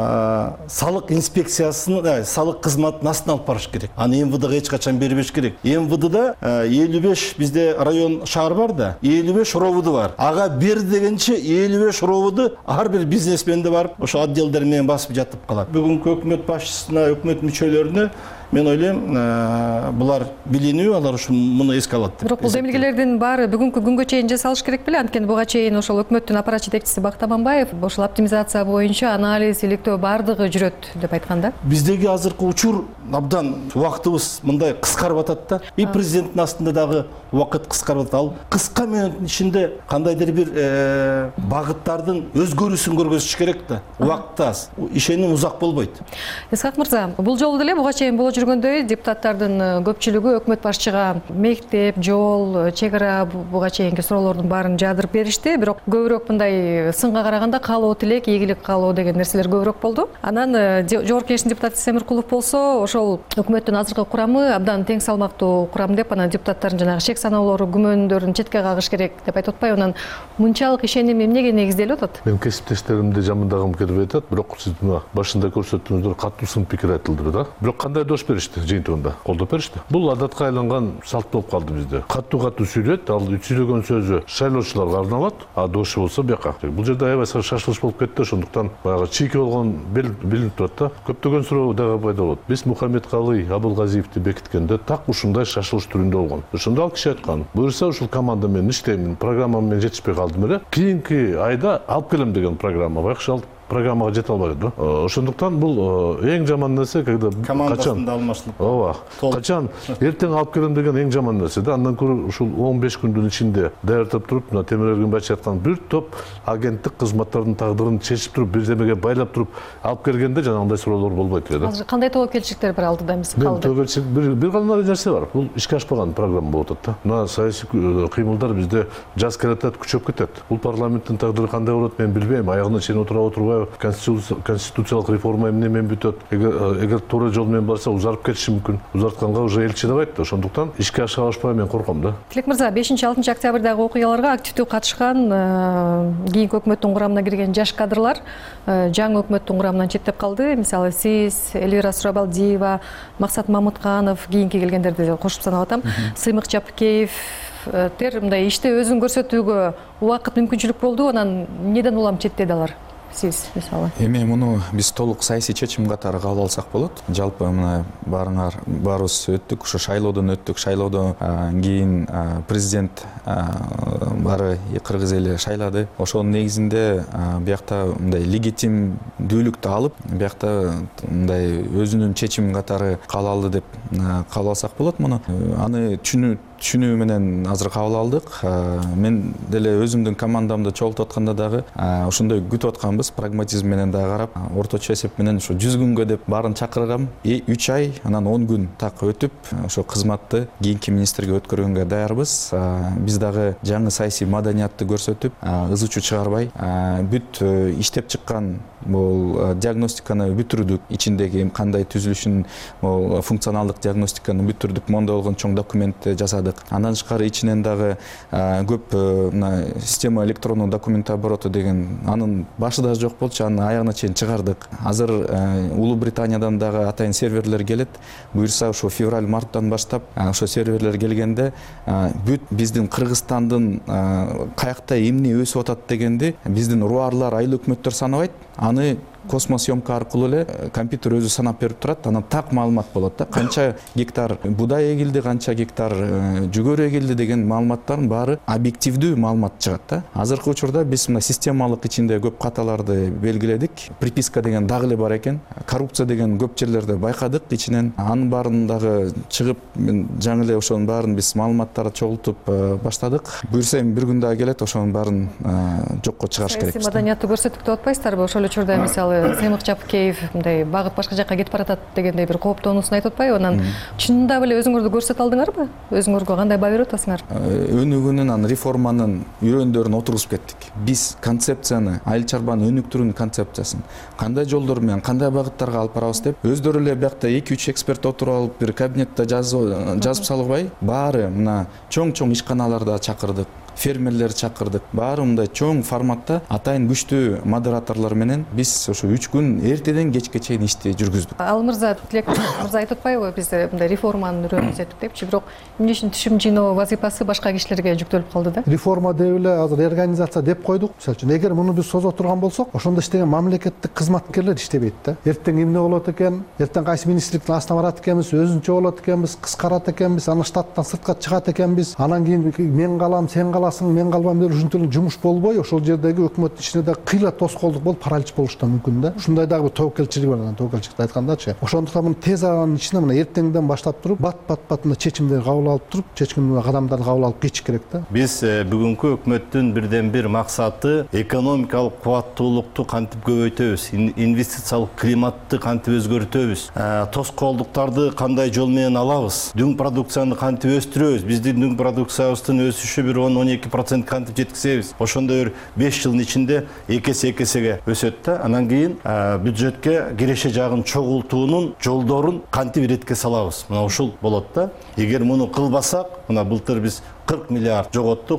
салык инспекциясын, салык кызматын астына алып барыш керек. Аны МВДга эч качан бербеш керек. МВДда 55 бизде район шаар бар да, 55 ровуду бар. Ага бер дегенче 55 ровуду ар бир бизнесменде барып, ошо отделдер менен басып жатып калат. Бүгүнкү өкмөт башчысына, өкмөт мүчөлөрүнө мен ойлойм, булар билинүү, алар ушу муну эске алат деп.
Бирок бул демилгелердин баары бүгүнкү күнгө чейин жасалыш керек беле? Анткени буга чейин ошол өкмөттүн аппарат жетекчиси Бакыт Аманбаев ошол оптимизация боюнча анализ, иликтөө баардыгы жүрөт деп айткан да.
Биздеги азыркы учур абдан убактыбыз мындай кыскарып атат да. И президенттин астында дагы убакыт кыскарып атат. Ал кыска мөөнөттүн ичинде кандайдыр бир багыттардын өзгөрүүсүн көргөзүш керек да. Убакыт аз, ишеним узак болбойт.
Исхак мырза, бул жолу деле буга чейин боло жүргөндөй депутаттардын көпчүлүгү өкмөт башчыга мектеп, жол, чек ара буга чейинки суроолордун баарын жаадырып беришти. Бирок көбүрөөк мындай сынга караганда каалоо тилек, ийгилик каалоо деген нерселер көбүрөөк болду. Анан жогорку кеңештин депутаты Семиркулов болсо, ошол өкмөттүн азыркы курамы абдан тең салмактуу курам деп, анан депутаттардын жанагы шек саноолору, күмөндөрүн четке кагыш керек деп айтып атпайбы? Анан мынчалык ишеним эмнеге негизделип атат?
Мен кесиптештеримди жамандагым келбей атат, бирок сиз башында көрсөттүңүздөр, катуу сын пикир айтылды да. Бирок кандай дош беришти жыйынтыгында? Колдоп беришти. Бул адатка айланган салт болуп калды бизде. Катуу сүйлөйт, ал сүйлөгөн сөзү шайлоочуларга арналат, а дошу болсо бияка. Бул жерде аябай шашылыш болуп кетти, ошондуктан баягы чийки болгон билинип турат да. Көптөгөн суроо дагы пайда болот. Биз Мухаммедкалый Абылгазиевди бекиткенде так ушундай шашылыш түрүндө болгон. Ошондо ал киши айткан, буюрса ушул команда менен иштеймин, программам менен жетишпей калдым эле. Кийинки айда алып келем деген программа. Байкуш программага жете албады да. Ошондуктан бул эң жаман нерсе, когда
командасында алмашылып.
Ооба. Качан эртең алып келем деген эң жаман нерсе да. Андан көрө ушул 15 күндүн ичинде даярдап туруп, мына Темир Эргенбаевич айткан бир топ агенттик кызматтардын тагдырын чечип туруп, бир демеге байлап туруп алып келгенде жанагындай суроолор болбойт эле да.
Азыр кандай тобокелчиликтер бар алдыда эмес калды?
Тобокелчилик бир гана нерсе бар. Бул ишке ашпаган программа болуп атат да. Мына саясий кыймылдар бизде жаз келатат, күчөп кетет. Бул парламенттин тагдыры кандай болот мен билбейм. Аягына чейин отура баягы конституциялык реформа эмне менен бүтөт, эгер туура жол менен барса узарып кетиши мүмкүн. Узартканга уже эл чыдабайт да, ошондуктан ишке ашыга ашпай мен корком да.
Тилек мырза, 5-6 октябрдагы окуяларга активдүү катышкан, кийинки өкмөттүн курамына кирген жаш кадрлар жаңы өкмөттүн курамынан четтеп калды. Мисалы, сиз, Элвира Сурабалдиева, Максат Мамытканов кийинки келгендерди кошуп санап атам. Сыймык Жапкеев мындай иште өзүн көрсөтүүгө убакыт мүмкүнчүлүк болду, анан эмнеден улам четтеди алар? Сиз мисалы.
Эми муну биз толук саясий чечим катары кабыл алсак болот. Жалпы мына баарыбыз өттүк, ушу шайлоодон өттүк. Шайлоодон кийин президент баары кыргыз эли шайлады. Ошонун негизинде биякта мындай легитимдүүлүктү алып, биякта мындай өзүнүн чечим катары кабыл алды деп кабыл алсак болот муну. Аны түшүнүү менен азыр кабыл алдык. Мен деле өзүмдүн командамды чогултуп атканда дагы ошондой күтүп атканбыз, прагматизм менен да карап, орточо эсеп менен ошо 100 күнгө деп баарын чакыргам. 3 ай, анан 10 күн так өтүп, ошо кызматты кийинки министрге өткөргөнгө даярбыз. Биз дагы жаңы саясий маданиятты көрсөтүп, ыз учу чыгарбай, бүт иштеп чыккан бул диагностиканы бүтүрдүк. Ичиндеги кандай түзүлүшүн, бул функционалдык диагностиканы бүтүрдүк. Мондой болгон чоң документти жасадык. Андан тышкары ичинен дагы көп система электрондук документ обороту деген анын башы да жок болчу, анын аягына чейин чыгардык. Азыр Улуу Британиядан дагы атайын серверлер келет. Буюрса ошо февраль-марттан баштап ошо серверлер келгенде бүт биздин Кыргызстандын каякта эмне өсүп атат дегенди биздин руарлар, айыл өкмөттөр санабайт. Аны космосъемка аркылуу эле компьютер өзү санап берип турат. Анан так маалымат болот да. Канча гектар будай эгилди, канча гектар жүгөрү эгилди деген маалыматтардын баары объективдүү маалымат чыгат да. Азыркы учурда биз мына системалык ичинде көп каталарды белгиледик. Приписка деген дагы эле бар экен. Коррупция деген көп жерлерде байкадык ичинен. Анын баарын дагы чыгып, жаңы эле ошонун баарын биз маалыматтарды чогултуп баштадык. Буюрса эми бир күн дагы келет, ошонун баарын жокко чыгарыш керек.
Саясий маданиятты көрсөттүк деп атпайсыздарбы? Ошол учурда мисалы Сыймык Жапкеев мындай багыт башка жакка кетип баратат дегендей бир кооптонуусун айтып атпайбы? Анан чынында эле өзүңөрдү көрсөтө алдыңарбы? Өзүңөргө кандай баа берип атасыңар?
Өнүгүүнүн, анын реформанын үйрөндөрүн отургузуп кеттик. Биз концепцияны, айыл чарбаны өнүктүрүүнүн концепциясын кандай жолдор менен, кандай багыттарга алып барабыз деп өздөрү эле биякта 2-3 эксперт отуруп алып, бир кабинетте жазып салбай, баары мына чоң ишканаларда чакырдык. Фермерлер чакырдык. Баары мындай чоң форматта атайын күчтүү модераторлор менен биз ошо 3 күн эртеден кечке чейин ишти жүргүздүк.
Ал мырза, Тилек мырза айтып атпайбы, биз мындай реформаны үйрөнүп өттүк депчи, бирок эмне үчүн түшүм жыйноо вазифасы башка кишилерге жүктөлүп калды да?
Реформа деп эле азыр реорганизация деп койдук. Мисалы үчүн, эгер муну биз созо турган болсок, ошондо иштеген мамлекеттик кызматкерлер иштебейт да. Эртең эмне болот экен, эртең кайсы министрликтин астына барат экенбиз, өзүнчө болот экенбиз, кыскарат экенбиз, анан штаттан сыртка чыгат экенбиз. Анан кийин мен калам, сен каласың, мен калбайм деп ушунчалык жумуш болбой, ошол жердеги өкмөттүн ичинде да кыйла тоскоолдук болуп, паралич болуш да мүмкүн да. Ушундай дагы тобокелчилик бар, тобокелчиликти айткандачы. Ошондуктан муну тез аранын ичинде мына эртеңден баштап туруп, бат чечимдерди кабыл алып туруп, чечим кадамдарды кабыл алып кетиш керек да.
Биз бүгүнкү өкмөттүн бирден бир максаты экономикалык кубаттуулукту кантип көбөйтөбүз, инвестициялык климатты кантип өзгөртөбүз, тоскоолдуктарды кандай жол менен алабыз, дүң продукцияны кантип өстүрөбүз. Биздин дүң продукциябыздын өсүшү бир 10-12% кантип жеткизебиз. Ошондой 5 жылдын ичинде 2 эсеге өсөт да. Анан кийин бюджетке киреше жагын чогултуунун жолдорун кантип иретке салабыз. Мына ушул болот да. Эгер муну кылбасак, мына былтыр биз 40 миллиард жоготтук,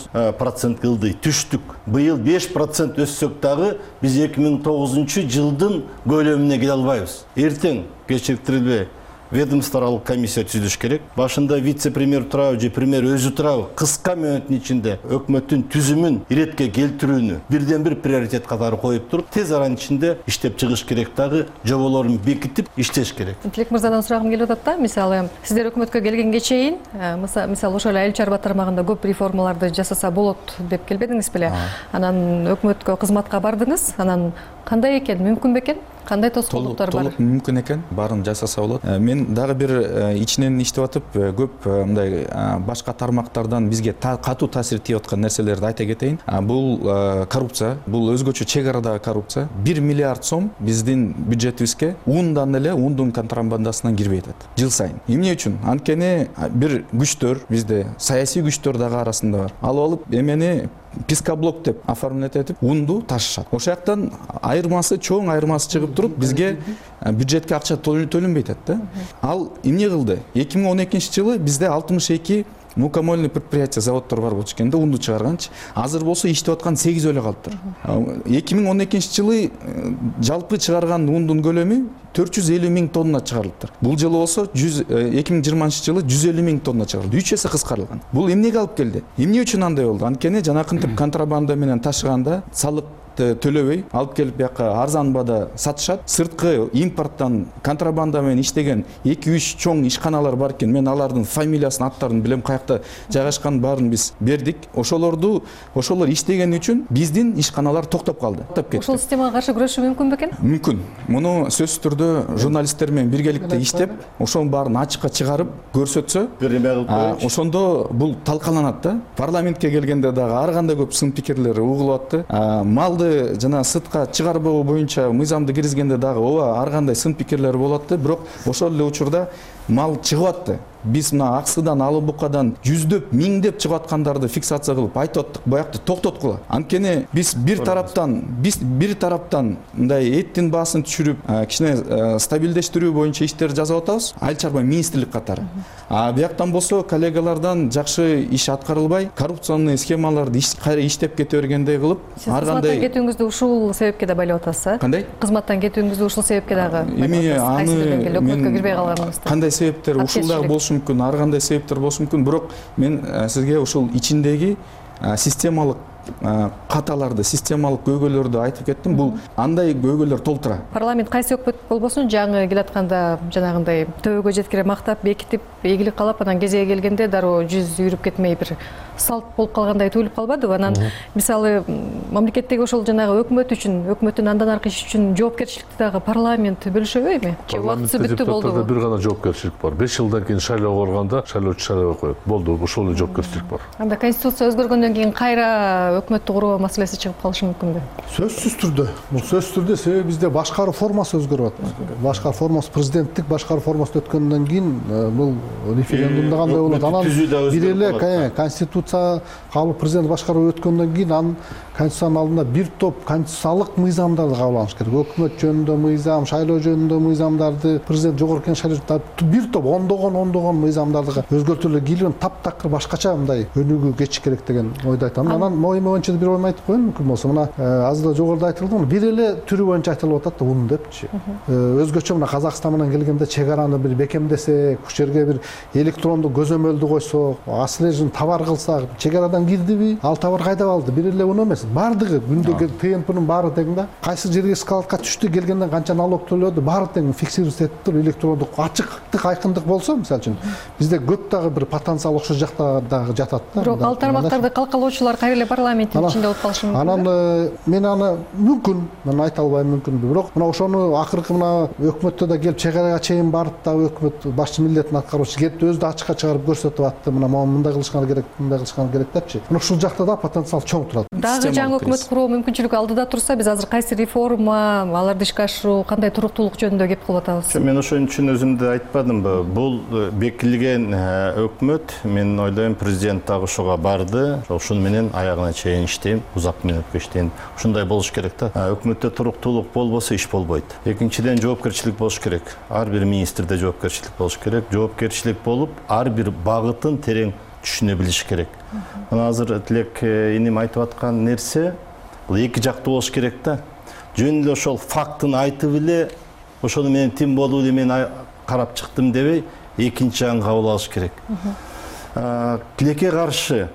9% кылды, түштүк. Быйыл 5% өссөк дагы биз 2009 жылдын көлөмүнө келе албайбыз. Эртең кечиктирилбей ведомстволук комиссия түзүлүш керек. Башында вице-премьер турабы же премьер өзү турабы кыска мөөнөттүн ичинде өкмөттүн түзүмүн иретке келтирүүнү бирден бир приоритет катары коюп туруп, тез аранын ичинде иштеп чыгыш керек, дагы жоболорун бекитип иштеш керек.
Тилек мырзадан сурагым келип атат да, мисалы сиздер өкмөткө келгенге чейин, мисалы ошол айыл чарба тармагында көп реформаларды жасаса болот деп келбедиңиз беле? Анан өкмөткө кызматка бардыңыз, анан кандай экен, мүмкүн бекен? Кандай тоскоолдуктар бар?
Толук мүмкүн экен, баарын жасаса болот. Мен дагы бир ичинен иштеп атып, көп мындай башка тармактардан бизге катуу таасир тийип аткан нерселерди айта кетейин. Бул коррупция, бул өзгөчө чек арадагы коррупция. 1 миллиард сом биздин бюджетибизге ундан эле ундун контрабандасынан кирбей атат жыл сайын. Эмне үчүн? Анткени бир күчтөр бизде, саясий күчтөр дагы арасында бар. Алып эмени пескоблок деп оформлять этип унду ташышат. Ошол жактан айырмасы, чоң айырмасы чыгып туруп, бизге бюджетке акча төлөнбөй атат да. Ал эмне кылды? 2012-жылы бизде 62 мукомольный предприятие, заводдор бар болчу экен да, унду чыгарганчы. Азыр болсо иштеп аткан 8 эле калыптыр. 2012-жылы жалпы чыгарган ундун көлөмү 450 000 тонна чыгарылыптыр. Бул жылы болсо 2020-жылы 150 000 тонна чыгарылды. 3 эсе кыскарылган. Бул эмнеге алып келди? Эмне үчүн андай болду? Анткени жанакынтип контрабанда менен ташыганда салык төлөбөй алып келип бияка арзан баада сатышат. Сырткы импорттан контрабанда менен иштеген 2-3 чоң ишканалар бар экен. Мен алардын фамилиясын, аттарын билем, каякта жайгашкан баарын биз бердик. Ошолор иштеген үчүн биздин ишканалар токтоп калды.
Ошол системага каршы күрөшүү мүмкүн бекен?
Мүмкүн. Муну сөзсүз түрдө журналисттер менен биргеликте иштеп, ошонун баарын ачыкка чыгарып көрсөтсө, ошондо бул талкаланат да. Парламентке келгенде дагы ар кандай көп сын пикирлер угулат. Малды жана сыртка чыгарбоо боюнча мыйзамды киргизгенде дагы ооба ар кандай сын пикирлер болот. Бирок ошол эле учурда мал чыгып атты. Биз мына Аксыдан, Алы Букадан жүздөп, миңдеп чыгып аткандарды фиксация кылып айтып аттык, боякты токтоткула. Анткени биз бир тараптан мындай эттин баасын түшүрүп, кичине стабилдештирүү боюнча иштер жасап атабыз, айыл чарба министрлик катары. Бияктан болсо коллегалардан жакшы иш аткарылбай, коррупционный схемаларды кайра иштеп кете бергендей кылып, ар кандай
кетүүңүздү ушул себепке да байлап атасыз,
Кандай?
Кызматтан кетүүңүздү ушул себепке дагы өкмөткө кирбей калганыңызды.
Кандай себептер ушул дагы болушу мүмкүн, ар кандай себептер болушу мүмкүн, бирок мен сизге ушул ичиндеги системалык каталарды, системалык көйгөйлөрдү айтып кеттим. Бул андай көйгөйлөр толтура.
Парламент кайсы өкмөт болбосун жаңы келатканда жанагындай төбөгө жеткире мактап, бекитип, ийгилик калап, анан кезеги келгенде дароо жүз үйрүп кетмей бир салт болуп калгандай туюлуп калбадыбы? Анан мисалы мамлекеттеги ошол жанагы өкмөт үчүн, өкмөттүн андан аркы иш үчүн жоопкерчиликти дагы парламент бөлүшөбөйбү? Же убактысы бүттү болдубу?
Бир гана жоопкерчилик бар. 5 жылдан кийин шайлоо болгондо шайлоочу шайлоо коет. Болду, ошол эле жоопкерчилик бар.
Анда конституция өзгөргөндөн кийин кайра өкмөттү куруу маселеси чыгып калышы мүмкүнбү?
Сөзсүз түрдө. Бул сөзсүз түрдө, себеби бизде башкаруу формасы өзгөрүп атат. Башкаруу формасы, президенттик башкаруу формасы өткөндөн кийин бул референдумда кандай болот? Анан бир эле конституция кабыл президент башкаруу өткөндөн кийин анын конституциянын алдында бир топ конституциялык мыйзамдарды кабыл алыш керек. Өкмөт жөнүндө мыйзам, шайлоо жөнүндө мыйзамдарды, президент жогорку шайлоо бир топ ондогон мыйзамдарды өзгөртүүлөр кийилген таптакыр башкача мындай өнүгүү keçиш керек деген ойду айтам. Анан моюм боюнча бир ой айтып коеюн мүмкүн болсо. Мына азыр да жогоруда айтылды, бир эле түрү боюнча айтылып атат да ун депчи. Өзгөчө мына Казакстан менен келгенде чек араны бир бекемдесек, ушул жерге бир электрондук көзөмөлдү койсок, отслеживание товар кылсак, чек арадан кирдиби, ал товар кайда калды? Бир эле ун эмес. Бардыгы күндөгү ТНПнын баары тең да. Кайсы жерге складка түштү, келгенден канча налог төлөдү, баары тең фиксировать этип туруп электрондук ачыктык, айкындык болсо, мисалы үчүн бизде көп дагы бир потенциал ошол жакта дагы жатат да.
Бирок ал тармактарды калкалоочулар кайра эле парламенттин ичинде болуп калышы мүмкүн.
Анан мен аны мүмкүн, мен айта албайм мүмкүн. Бирок мына ошону акыркы мына өкмөттө да келип чек арага чейин барып да өкмөт башчы милдетин аткаруучу келип өзү да ачыкка чыгарып көрсөтүп атты. Мына мындай кылышкан керек, мындай кылышкан керек депчи. Мына ушул жакта да потенциал чоң турат.
Дагы жаңы өкмөт куруу мүмкүнчүлүгү алдыда турса, биз азыр кайсы реформа, аларды ишке ашыруу, кандай туруктуулук жөнүндө кеп кылып атабыз?
Мен ошон үчүн өзүмдү айтпадымбы? Бул бекилген өкмөт, мен ойлойм президент дагы ошого барды. Ошону менен аягына чейин иштейм, узак менепке иштейм. Ушундай болуш керек да. Өкмөттө туруктуулук болбосо иш болбойт. Экинчиден жоопкерчилик болуш керек. Ар бир министрде жоопкерчилик болуш керек. Жоопкерчилик болуп, ар бир багытын терең түшүнө билиш керек. Мына азыр тилек иним айтып аткан нерсе бул эки жактуу болуш керек да. Жөн эле ошол фактын айтып эле, ошону менен тим болуп эле мен карап чыктым дебей, экинчи жагын кабыл алыш керек. Тилекке каршы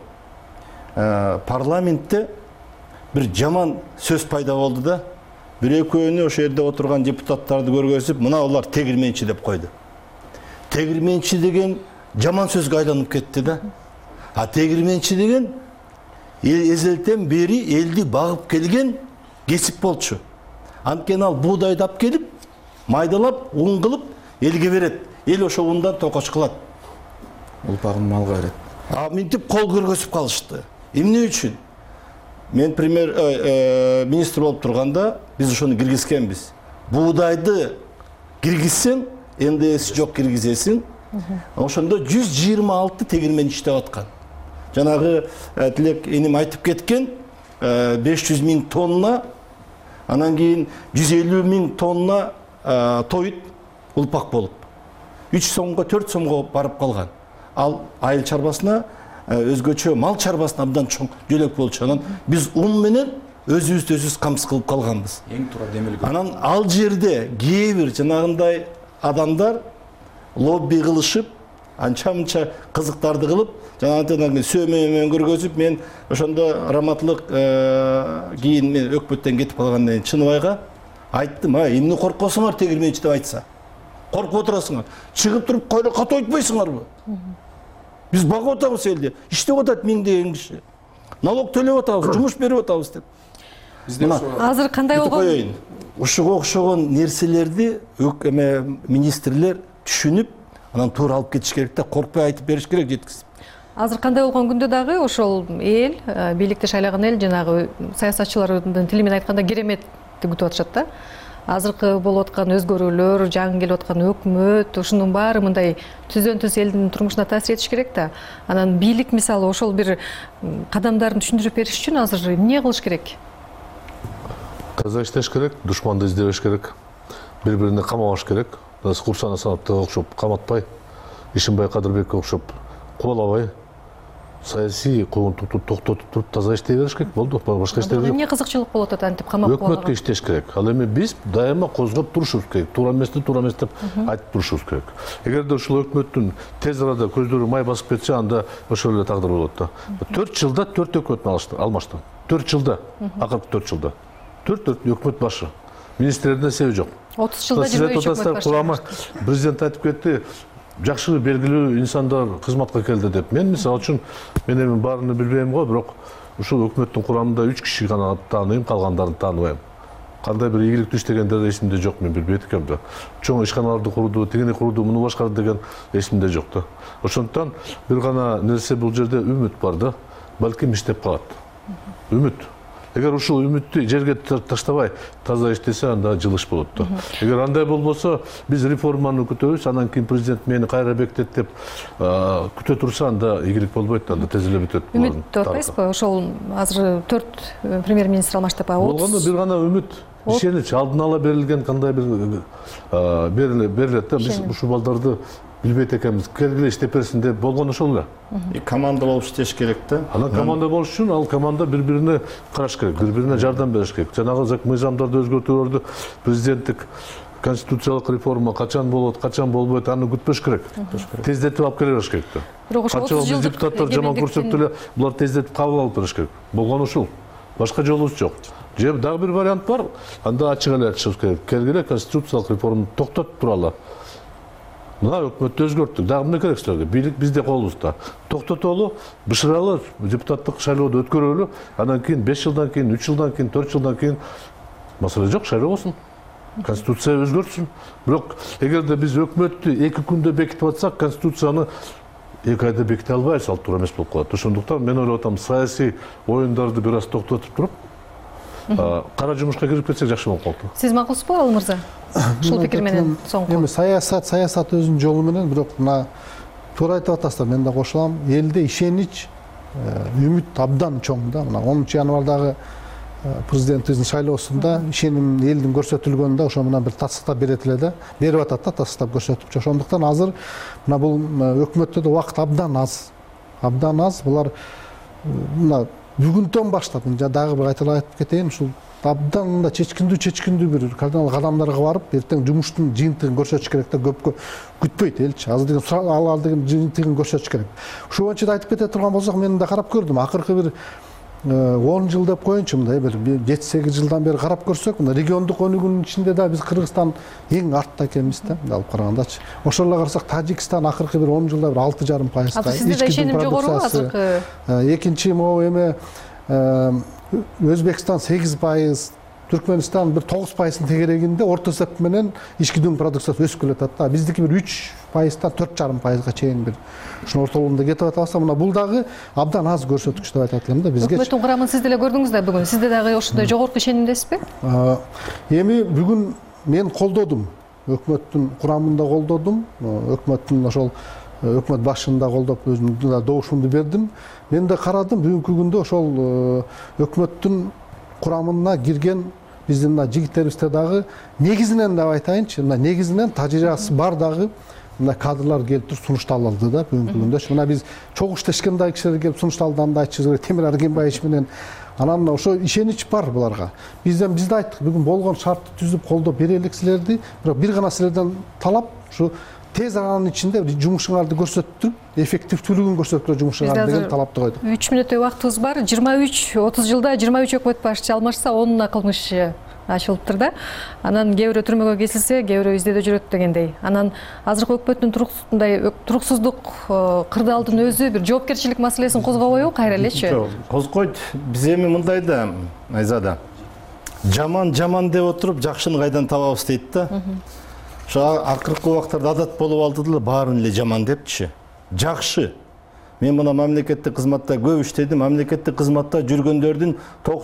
парламентте бир жаман сөз пайда болду да. Бир экөөнү ошол жерде отурган депутаттарды көргөзүп, мына улар тегирменчи деп койду. Тегирменчи деген жаман сөзгө айланып кетти да. Тегирменчи деген эзелтен бери элди багып келген кесип болчу. Анткени ал буудайды алып келип, майдалап, ун кылып элге берет. Эл ошол ундан токоч кылат.
Улпагын малга берет.
Минтип кол көргөзүп калышты. Эмне үчүн? Мен министр болуп турганда биз ошону киргизкенбиз. Буудайды киргизсең, НДС жок киргизесиң. Ошондо 126 тегирмен иштеп аткан. жанагы тилек энем айтып кеткен 500 000 тонна, анан кийин 150 000 тонна тоют улпак болуп 3 сомго 4 сомго барып калган. Ал айыл чарбасына өзгөчө мал чарбасына абдан чоң жөлөк болчу. Анан биз менен өзүбүз камсыз кылып калганбыз.
Эң туура демилген.
Анан ал жерде кээ бир жанагындай адамдар лобби кылышып, анча-мынча кызыктарды кылып, жанагындай сөмөмөн көргөзүп, мен ошондо раматлык кийин мен өкмөттөн кетип калгандан кийин Чыныбайга айттым, эмне коркосуңар тегирменчи деп айтса. Коркуп отурасыңар. Чыгып туруп койро кат айтпайсыңарбы? Биз багып атабыз элде. Иштеп атат миңдеген киши. Налог төлөп атабыз, жумуш берип атабыз деп.
Азыр кандай болгон?
Ушуга окшогон нерселерди министрлер түшүнүп, анан туура алып кетиш керек да, коркпой айтып бериш керек, жеткизип.
Азыр кандай болгон күндө дагы ошол эл, бийликти шайлаган эл жанагы саясатчылардын тили менен айтканда кереметти күтүп атышат да. Азыркы болуп аткан өзгөрүүлөр, жаңы келип аткан өкмөт, ушунун баары мындай түздөн-түз элдин турмушуна таасир этиш керек да. Анан бийлик мисалы ошол бир кадамдарын түшүндүрүп бериш үчүн азыр эмне кылыш керек?
Таза иштеш керек, душманды издебеш керек, бири-бирине камабаш керек. Курсана Санатовго окшоп каматпай, Ишимбай Кадырбекке окшоп кубалабай, саясий куугунтукту токтотуп туруп таза иштей бериш керек. Болду, башка иштер жок.
Эмне кызыкчылык болуп атат антип камап куулаган?
Өкмөткө иштеш керек. Ал эми биз дайыма козгоп турушубуз керек. Туура эмес деп айтып турушубуз керек. Эгерде ушул өкмөттүн тез арада көздөрү май басып кетсе, анда ошол эле тагдыр болот да. 4 жылда 4 өкмөт алмашты. 4 жылда, акыркы 4 жылда. 4 өкмөт башы. Министрлердин себеби жок.
30 жылда 23 өкмөт
башы. Президент айтып кетти, жакшы белгилүү инсандар кызматка келди деп. Мен мисалы үчүн мен эми баарын билбейм го, бирок ушул өкмөттүн курамында 3 киши гана тааныйм, калгандарын тааныбайм. Кандай бир ийгиликтүү иштегендер эсимде жок, мен билбейт экенмин да. Чоң ишканаларды курду, тигини курду, муну башкарды деген эсимде жок да. Ошондуктан бир гана нерсе бул жерде үмүт бар да. Балким иштеп калат. Үмүт. Эгер ушул үмүттү жерге таштабай таза иштесе, анда жылыш болот да. Эгер андай болбосо, биз реформаны күтөбүз, анан кийин президент мени кайра бекитет деп күтө турса, анда ийгилик болбойт, анда тез эле бүтөт.
Үмүт деп атпайсызбы? Ошол азыр 4 премьер-министр алмаштап
болгондо бир гана үмүт, ишенич, алдын ала берилген кандай бир берилет да. Биз ушул балдарды билбейт экенбиз, келгиле иштеп берсин деп болгон ошол эле.
Команда болуп иштеш керек да.
Анан команда болуш үчүн ал команда бири-бирине караш керек, бири-бирине жардам бериш керек. Жанагы мыйзамдарды өзгөртүүлөрдү, президенттик конституциялык реформа качан болот, качан болбойт, аны күтпөш керек. Тездетип алып келе бериш керек да. Канча биз депутаттар жаман көрсөттү эле, булар тездетип кабыл алып бериш керек. Болгон ушул. Башка жолубуз жок. Же дагы бир вариант бар, анда ачык эле айтышыбыз керек. Келгиле конституциялык реформаны токтотуп туралы. Мына өкмөттү өзгөрттүк. Дагы эмне керек силерге? Бийлик бизде колубузда. Токтотолу, бышыралы, депутаттык шайлоодо өткөрөлү. Андан кийин 5 жылдан кийин, 3 жылдан кийин, 4 жылдан кийин маселе жок, шайлоо болсун. Конституция өзгөртсүн. Бирок эгерде биз өкмөттү 2 күндө бекитип атсак, конституцияны 2 айда беките албайбыз, ал туура эмес болуп калат. Ошондуктан мен ойлоп атам, саясий оюндарды бир аз токтотуп туруп, кара жумушка кирип кетсек жакшы болуп калат.
Сиз макулсузбу, Ал мырза? Ушул пикир менен соңку.
Эми саясат өзүнүн жолу менен, бирок мына туура айтып атасыздар, мен да кошулам. Элде ишенич, үмүт абдан чоң да. Мына 10 январдагы президенттиктин шайлоосунда ишеним элдин көрсөтүлгөнүндө ошо менен бир тастыктап берет эле да. Берип атат да, тастыктап көрсөтүп. Ошондуктан азыр мына бул өкмөттө да убакыт абдан аз. Абдан аз. Булар мына бүгүндөн баштап, дагы бир айтып кетейин, ушул абдан мында чечкиндүү бир кардинал кадамдарга барып, эртең жумуштун жыйынтыгын көрсөтүш керек да, көпкө күтпөйт элчи. Азыр деген ал деген жыйынтыгын көрсөтүш керек. Ушул боюнча да айтып кете турган болсок, мен да карап көрдүм. Акыркы бир 10 жыл деп коеюнчу, мындай бир 7-8 жылдан бери карап көрсөк, мына региондук өнүгүүнүн ичинде да биз Кыргызстан эң артта экенбиз да, алып карагандачы. Ошол эле карасак, Тажикстан акыркы бир 10 жылда бир 6,5%.
Сизде да ишеним жогору азыркы?
Экинчи могу эме Өзбекстан 8%, Түркменстан бир 9%-ын тегерегинде орто эсеп менен ички дүң продукциясы өсүп келатат да. Биздики бир 3%-тан 4,5%га чейин бир ушун ортолугунда кетип атабыз. Мына бул дагы абдан аз көрсөткүч деп айтат элем да бизге.
Өкмөттүн курамын сиз деле көрдүңүз да бүгүн. Сизде дагы ошондой жогорку ишенимдесизби?
Эми бүгүн мен колдодум. Өкмөттүн курамында колдодум. Өкмөттүн ошол өкмөт башчыны да колдоп өзүмдүн да добушумду бердим. Мен да карадым, бүгүнкү күндө ошол өкмөттүн курамына кирген биздин мына жигиттерибизде дагы негизинен деп айтайынчы, мына негизинен тажрыйбасы бар дагы мына кадрлар келип туруп сунушталды да бүгүнкү күндө. Мына биз чогуу иштешкендей кишилер келип сунушталды, анда айтышыбыз керек, Темир Аргенбаевич менен. Анан ошо ишенич бар буларга. Биз да айттык, бүгүн болгон шартты түзүп колдоп бере элек силерди, бирок бир гана силерден талап ушу тез аранын ичинде жумушуңарды көрсөтүп, эффективдүүлүгүн көрсөтүп жумушуңарды деген талапты койдук.
3 мүнөттөй убактыбыз бар. 23-30 жылда 23 өкмөт башчы алмашса, онуна кылмыш ачылыптыр да. Анан кээ бирөө түрмөгө кесилсе, кээ бирөө издөөдө жүрөт дегендей. Анан азыркы өкмөттүн туруксуздук кырдаалдын өзү бир жоопкерчилик маселесин козгобойбу, кайра элечи?
Козгойт. Биз эми мындай да, Айзада. Жаман деп отуруп, жакшыны кайдан табабыз дейт да. Ошо акыркы убактарда адат болуп алды деле баарын эле жаман депчи. Жакшы. Мен мына мамлекеттик кызматта көп иштедим. Мамлекеттик кызматта жүргөндөрдүн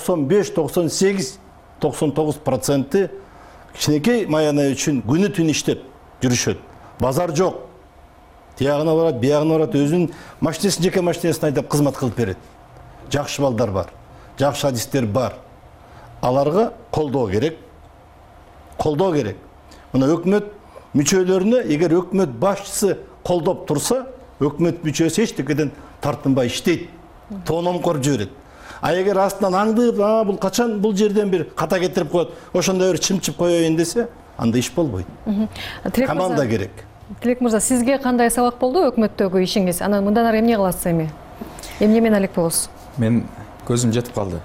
95-98-99% кичинекей маяна үчүн күнү түн иштеп жүрүшөт. Базар жок. Тиягына барат, биягына барат, өзүнүн машинесин, жеке машинесин айдап кызмат кылып берет. Жакшы балдар бар. Жакшы адистер бар. Аларга колдоо керек. Колдоо керек. Мына өкмөт мүчөлөрүнө эгер өкмөт башчысы колдоп турса, өкмөт мүчөсү эчтекеден тартынбай иштейт. Тоонон коруп жиберет. А эгер астынан аңдып, бул качан бул жерден бир ката кетирип коет, ошондой бир чымчып коеюн десе, анда иш болбойт. Команда керек.
Тилек мырза, сизге кандай сабак болду өкмөттөгү ишиңиз? Анан мындан ары эмне кыласыз эми? Эмне менен алек болосуз?
Мен көзүм жетип калды.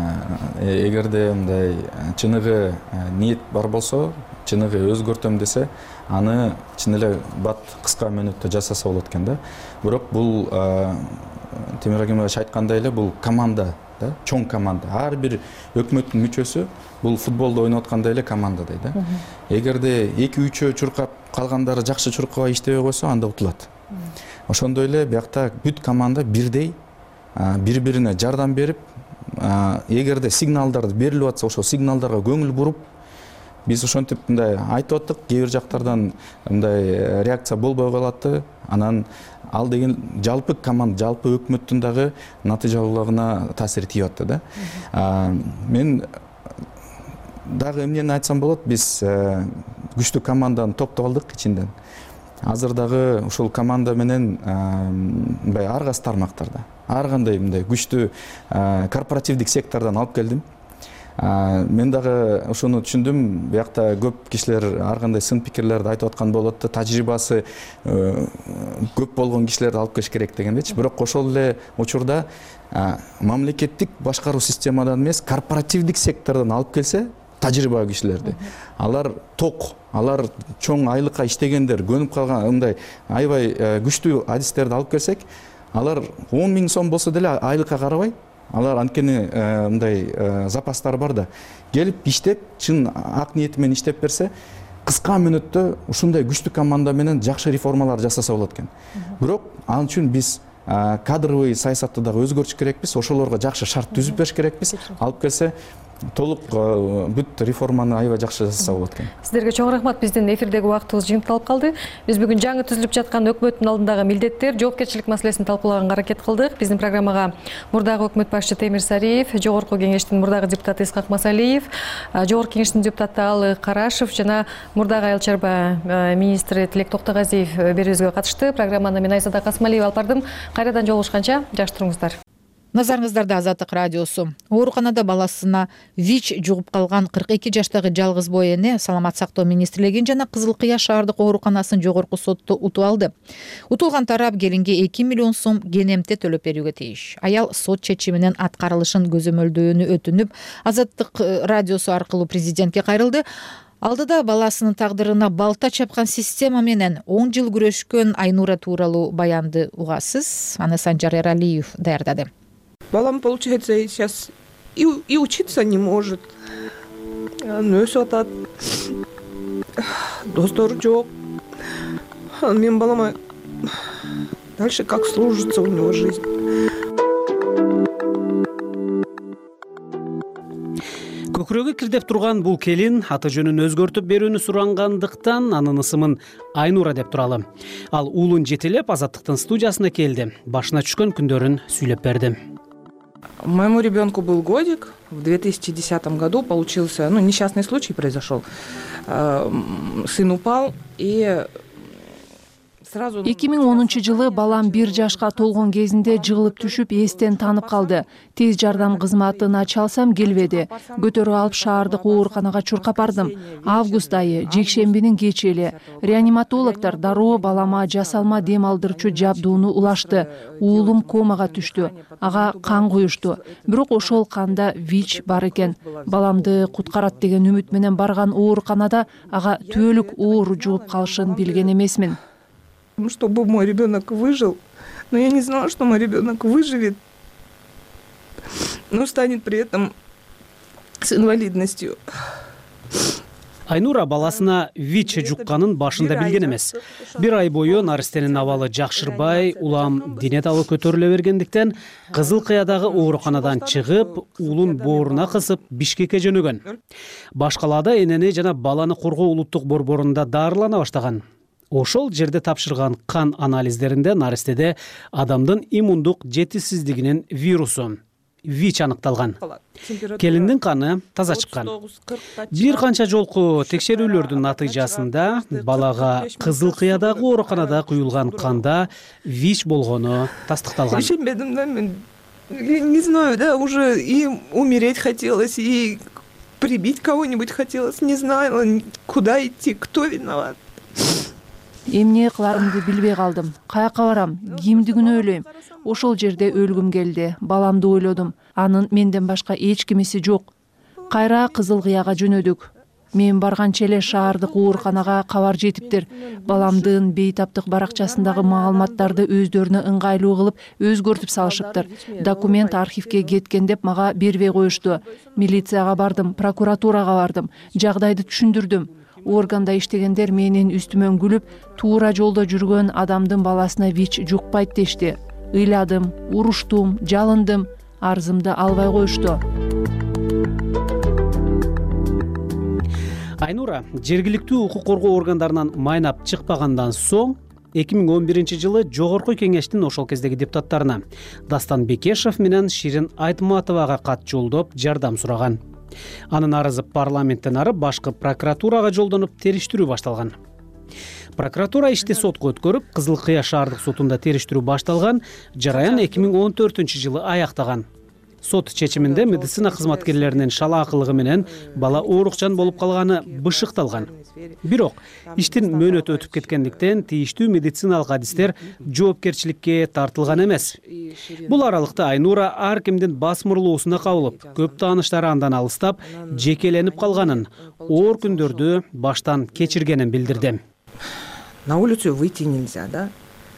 Эгерде мындай чыныгы ниет бар болсо, чыныгы өзгөртөм десе, аны чын эле бат кыска мүнөттө жасаса болот экен да. Бирок бул Темир Аргенбаевич айткандай эле бул команда да, чоң команда. Ар бир өкмөттүн мүчөсү бул футболду ойноп аткандай эле командадай да. Эгерде 2-3 чуркап калгандары жакшы чуркабай иштебей койсо, анда утулат. Ошондой эле биякта бүт команда бирдей бири-бирине жардам берип, эгерде сигналдар берилип атса, ошол сигналдарга көңүл буруп, биз ошентип мындай айтып аттык, кээ бир жактардан мындай реакция болбой калат. Анан ал деген жалпы команда, жалпы өкмөттүн дагы натыйжалуулугуна таасир тийип атты да. Мен дагы эмнени айтсам болот, биз күчтүү команданы топтоп алдык ичинден. Азыр дагы ушул команда менен мындай ар кайсы тармактарда, ар кандай мындай күчтүү корпоративдик сектордон алып келдим. Мен дагы ошону түшүндүм. Биякта көп кишилер ар кандай сын пикирлерди айтып аткан болот, тажрыйбасы көп болгон кишилерди алып келиш керек дегендечи. Бирок ошол эле учурда мамлекеттик башкаруу системадан эмес, корпоративдик сектордон алып келсе, тажрыйбалуу кишилерди. Алар ток, алар чоң айлыкка иштегендер, көнүп калган мындай аябай күчтүү адистерди алып келсек, алар 10 000 сом болсо деле айлыкка карабай, алар анткени мындай запастары бар да, келип иштеп, чын ак ниети менен иштеп берсе, кыска мүнөттө ушундай күчтүү команда менен жакшы реформалар жасаса болот экен. Бирок ал үчүн биз кадровый саясатты дагы өзгөртүш керекпиз, ошолорго жакшы шарт түзүп бериш керекпиз. Алып келсе, толук бүт реформаны аябай жакшы жасаса болот экен.
Сиздерге чоң рахмат. Биздин эфирдеги убактыбыз жыйынтылып калды. Биз бүгүн жаңы түзүлүп жаткан өкмөттүн алдындагы милдеттер, жоопкерчилик маселесин талкуулаганга аракет кылдык. Биздин программага мурдагы өкмөт башчы Темир Сариев, жогорку кеңештин мурдагы депутаты Исхак Масалиев, жогорку кеңештин депутаты Алы Карашев жана мурдагы айыл чарба министри Тилек Токтогазиев берүүбүзгө катышты. Программаны мен Айзада Касмалиева алып бардым. Кайрадан жолугушканча жакшы туруңуздар.
Назарыңыздарда Азаттык радиосу. Ооруканада баласына ВИЧ жугуп калган 42 жаштагы жалгыз бой эне Саламат сактоо министрлигин жана Кызыл Кыя шаардык ооруканасын жогорку сотто утуп алды. Утулган тарап келинге 2 миллион сом кенемте төлөп берүүгө тийиш. Аял сот чечиминин аткарылышын көзөмөлдөөнү өтүнүп, Азаттык радиосу аркылуу президентке кайрылды. Алдыда баласынын тагдырына балта чапкан система менен 10 жыл күрөшкөн Айнура тууралуу баянды угасыз. Аны Санжар Эралиев даярдады.
Балам, получается, сейчас и учиться не может. Өсүп атат. Достору жок. Мен балама дальше как сложится у него жизнь.
көкүрөгү кирдеп турган бул келин аты жөнүн өзгөртүп берүүнү сурангандыктан анын ысымын Айнура деп туралы. Ал уулун жетелеп Азаттыктын студиясына келди. Башына түшкөн күндөрүн сүйлөп берди.
Моему ребенку был годик. В 2010 году получился, несчастный случай произошел. Сын упал и
2010 жылы балам 1 жашка толгон кезинде жыгылып түшүп эстен танып калды. Тез жардам кызматына чалсам келбеди. Көтөрүп алып шаардык ооруканага чуркап бардым. Август айы, жекшембинин кечи эле. Реаниматологдор дароо балама жасалма дем алдырчу жабдууну улашты. Уулум комага түштү. Ага кан куюшту. Бирок ошол канда ВИЧ бар экен. Баламды куткарат деген үмүт менен барган ооруканада ага түбөлүк оору жугуп калышын билген эмесмин.
Чтобы мой ребенок выжил, но я не знала, что мой ребенок выживет, но станет при этом с инвалидностью.
Айнура баласына ВИЧ жукканын башында билген эмес. Бир ай бою наристенин абалы жакшырбай, улам дене табы көтөрүлө бергендиктен Кызыл Кыядагы ооруканадан чыгып, уулун бооруна кысып Бишкекке жөнөгөн. Баш калаада энени жана баланы коргоо улуттук борборунда дарылана баштаган. Ошол жерде тапшырган кан анализдеринде наристеде адамдын иммундук жетишсиздигинин вирусу ВИЧ аныкталган. Келиндин каны таза чыккан. Бир канча жолку текшерүүлөрдүн натыйжасында балага Кызыл Кыядагы ооруканада куюлган канда ВИЧ болгону тастыкталган.
Не знаю, да, уже и умереть хотелось, и прибить кого-нибудь хотелось. Не знаю, куда идти, кто виноват.
Эмне кыларымды билбей калдым. Каяка барам, кимди күнөөлөйм. Ошол жерде өлгүм келди. Баламды ойлодум. Анын менден башка эч кимиси жок. Кайра Кызыл Кыяга жөнөдүк. Мен барганча эле шаардык ооруканага кабар жетиптир. Баламдын бейтаптык баракчасындагы маалыматтарды өздөрүнө ыңгайлуу кылып өзгөртүп салышыптыр. Документ архивке кеткен деп мага бербей коюшту. Милицияга бардым, прокуратурага бардым. Жагдайды түшүндүрдүм. Органда иштегендер менин үстүмөн күлүп, туура жолдо жүргөн адамдын баласына ВИЧ жукпайт дешти. Ыйладым, уруштум, жалындым, арзымды албай коюшту.
Айнура жергиликтүү укук коргоо органдарынан майнап чыкпагандан соң 2011 жылы Жогорку Кеңештин ошол кездеги депутаттарына Дастан Бекешев менен Ширин Айтматовага кат жолдоп жардам сураган. Анын арызы парламенттен ары башкы прокуратурага жолдонуп териштирүү башталган. Прокуратура ишти сотко өткөрүп, Кызыл Кыя шаардык сотунда териштирүү башталган, жараян 2014 жылы аяктаган. Сот чечиминде медицина кызматкерлеринин шалаакылыгы менен бала оорукчан болуп калганы бышыкталган. Бирок иштин мөөнөтү өтүп кеткендиктен тийиштүү медициналык адистер жоопкерчиликке тартылган эмес. Бул аралыкта Айнура ар кимдин басмырлоосуна кабылып, көп тааныштары андан алыстап, жекеленип калганын, оор күндөрдү баштан кечиргенин билдирди.
На улицу выйти нельзя, да?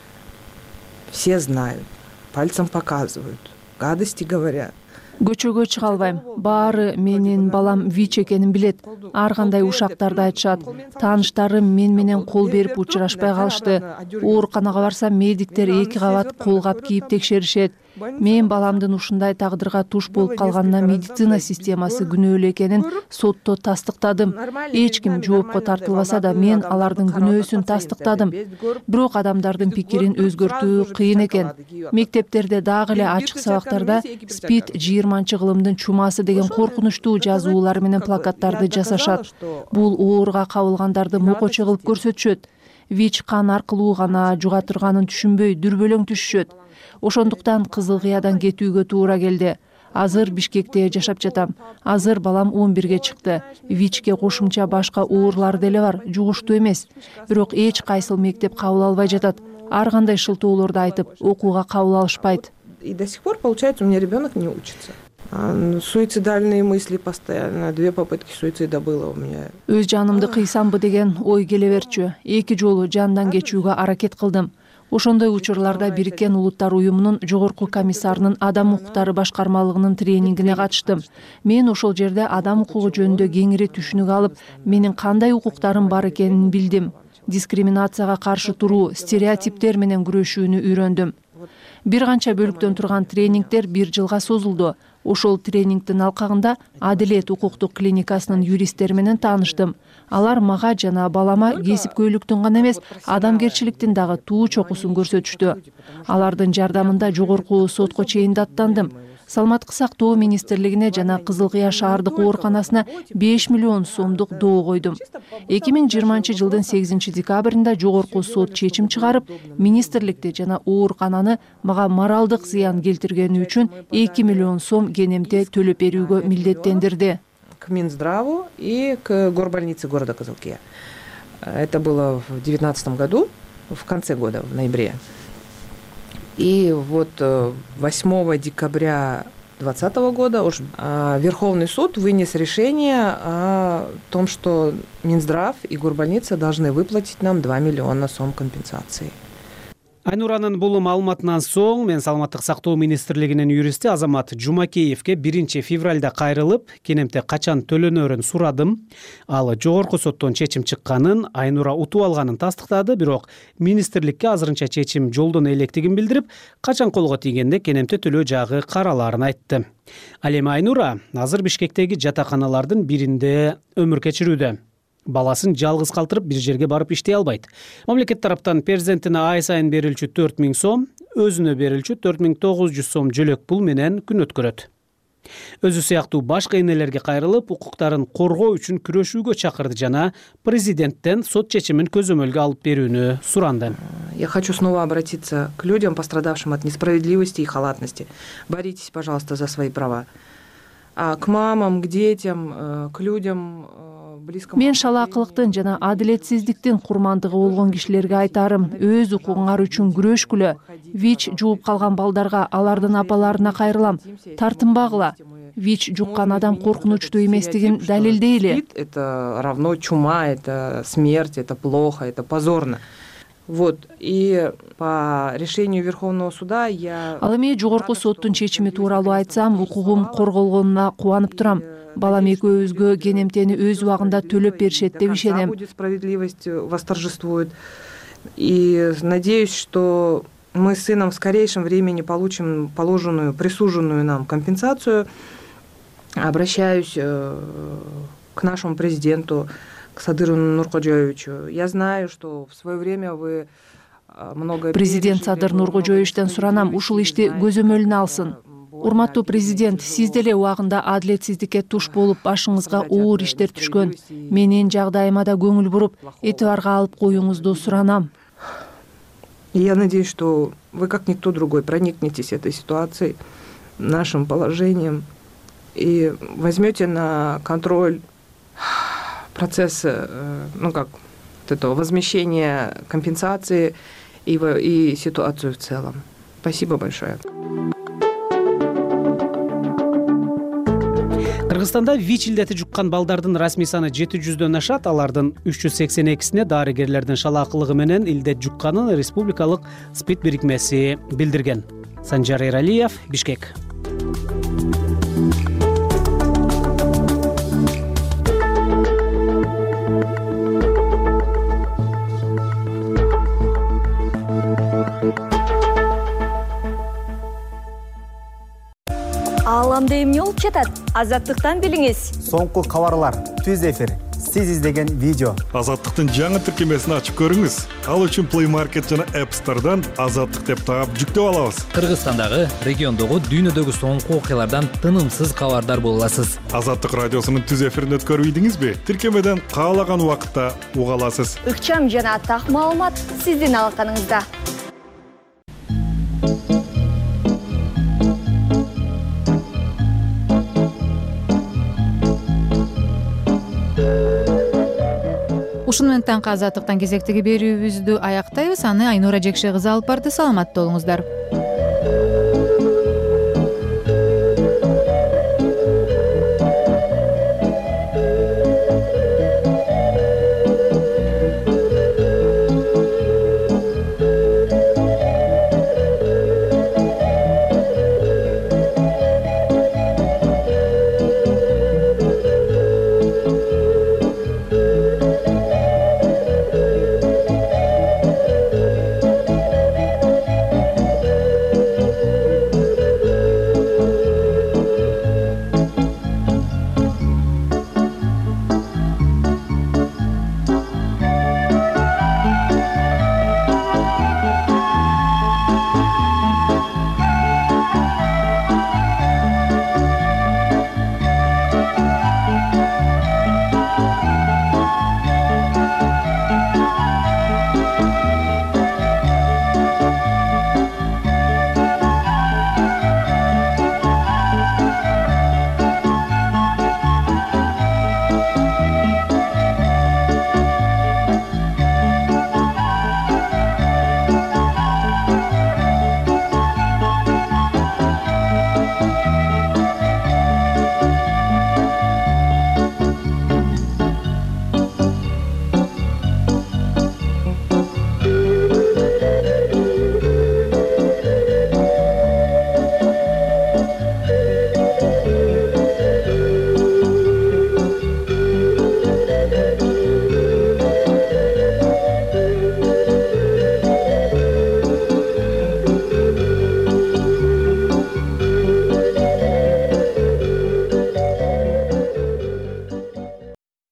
Все знают, пальцем показывают. Гадости говорят.
Көчөгө чыга албайм. Баары менин балам ВИЧ экенин билет. Ар кандай ушактарды айтышат. Тааныштарым мен менен кол берип учурашпай калышты. Ооруканага барсам медиктер 2 кабат колгап кийип текшеришет. Мен баламдын ушундай тагдырга туш болуп калганына медицина системасы күнөөлүү экенин сотто тастыктадым. Эч ким жоопко тартылбаса да мен алардын күнөөсүн тастыктадым. Бирок адамдардын пикирин өзгөртүү кыйын экен. Мектептерде дагы эле ачык сабактарда СПИД 20 кылымдын чумасы деген коркунучтуу жазуулар менен плакаттарды жасашат. Бул ооруга кабылгандарды мокочо кылып көрсөтүшөт. ВИЧ кан аркылуу гана жуга турганын түшүнбөй дүрбөлөң түшүшөт. Ошондуктан Кызыл Кыядан кетүүгө туура келди. Азыр Бишкекте жашап жатам. Азыр балам 11-ге чыкты. ВИЧке кошумча башка оорулар деле бар, жугуштуу эмес. Бирок эч кайсыл мектеп кабыл албай жатат. Ар кандай шылтоолорду айтып, окууга кабыл алышпайт.
И до сих пор, получается, у меня ребенок не учится. Суицидальные мысли постоянно. 2 попытки суицида было у меня.
Өз жанымды кыйсамбы деген ой келе берчү. 2 жолу жандан кечүүгө аракет кылдым. Ошондой учурларда Бириккен Улуттар уюмунун жогорку комиссарынын адам укуктары башкармалыгынын тренингине катыштым. Мен ошол жерде адам укугу жөнүндө кеңири түшүнүк алып, менин кандай укуктарым бар экенин билдим. Дискриминацияга каршы туруу, стереотиптер менен күрөшүүнү үйрөндүм. Бир канча бөлүктөн турган тренингдер 1 жылга созулду. Ошол тренингдин алкагында Адилет укуктук клиникасынын юристтери менен тааныштым. Алар мага жана балама кесипкөйлүктүн гана эмес, адамгерчиликтин дагы туу чокусун көрсөтүштү. Алардын жардамында жогорку сотко чейин даттандым. Саламаттык сактоо министрлигине жана Кызыл Кыя шаардык ооруканасына 5 миллион сомдук доо койдум. 2020 жылдын 8 декабрында жогорку сот чечим чыгарып, министрликти жана оорукананы мага моралдык зыян келтиргени үчүн 2 миллион сом кенемте төлөп берүүгө милдеттендирди.
К Минздраву и к горбольнице города Кызыл Кыя. Это было в 2019 году, в конце года, в ноябре. И вот 8 декабря 2020 года Верховный суд вынес решение о том, что Минздрав и горбольница должны выплатить нам 2 миллиона сом компенсации.
Айнуранын бул маалыматынан соң мен Саламаттык сактоо министрлигинин юристи Азамат Жумакеевке 1 февралда кайрылып, кенемте качан төлөнөрүн сурадым. Ал жогорку соттон чечим чыкканын, Айнура утуп алганын тастыктады, бирок министрликке азырынча чечим жолдон электигин билдирип, качан колго тийгенде кенемте төлөө жагы каралаарын айтты. Ал эми Айнура азыр Бишкектеги жатаканалардын биринде өмүр кечирүүдө. Баласын жалгыз калтырып бир жерге барып иштей албайт. Мамлекет тараптан перзентине ай сайын берилчү 4000 сом, өзүнө берилчү 4900 сом жөлөк пул менен күн өткөрөт. Өзү сыяктуу башка энелерге кайрылып, укуктарын коргоо үчүн күрөшүүгө чакырды жана президенттен сот чечимин көзөмөлгө алып берүүнү суранды.
Я хочу снова обратиться к людям, пострадавшим от несправедливости и халатности. Боритесь, пожалуйста, за свои права. К мамам, к детям, к людям...
Мен шалаакылыктын жана адилетсиздиктин курмандыгы болгон кишилерге айтарым, өз укугуңар үчүн күрөшкүлө. ВИЧ жууп калган балдарга, алардын апаларына кайрылам. Тартынбагыла. ВИЧ жуккан адам коркунучтуу эместигин далилдейли.
Это равно чума, это смерть, это плохо, это позорно. Вот, и по решению Верховного суда я...
Ал эми жогорку соттун чечими тууралуу айтсам, укугум корголгонуна кубанып турам. Балам экөөбүзгө кенемтени өз убагында төлөп беришет деп ишенем.
Будет справедливость восторжествует. И надеюсь, что мы с сыном в скорейшем времени получим положенную, присуженную нам компенсацию. Обращаюсь к нашему президенту, к Садыру Нуркожоевичу. Я знаю, что в свое время вы много...
Президент Садыр Нуркожоевичтен суранам, ушул ишти көзөмөлүнө алсын. Урматтуу президент, сиз деле убагында адилетсиздикке туш болуп, башыңызга оор иштер түшкөн. Менин жагдайыма да көңүл буруп, этибарга алып коюңузду суранам.
Я надеюсь, что вы, как никто другой, проникнетесь этой ситуацией, нашим положением, и возьмете на контроль процесс, этого возмещения компенсации и ситуацию в целом. Спасибо большое.
Кыргызстанда ВИЧ илдети жуккан балдардын расмий саны 700дөн ашат, алардын 382-сине дарыгерлердин шалаакылыгы менен илдет жукканын республикалык СПИД бирикмеси билдирген. Санжар Эралиев, Бишкек.
Ааламда эмне болуп жатат? Азаттыктан билиңиз.
Соңку кабарлар, түз эфир, сиз издеген видео.
Азаттыктын жаңы тиркемесин ачып көрүңүз. Ал үчүн Play Market жана App Store'дан Азаттык деп таап жүктөп алабыз.
Кыргызстандагы, региондогу, дүйнөдөгү соңку окуялардан тынымсыз кабардар боло аласыз.
Азаттык радиосунун түз эфирин өткөрүп ийдиңизби? Тиркемеден каалаган убакытта уга аласыз.
Ыкчам жана так маалымат сиздин алаканыңызда.
Ушун менен таңкы азаттыктан кезектеги берүүбүздү аяктайбыз. Аны Айнура Жекше кызы алып барды. Саламатта болуңуздар.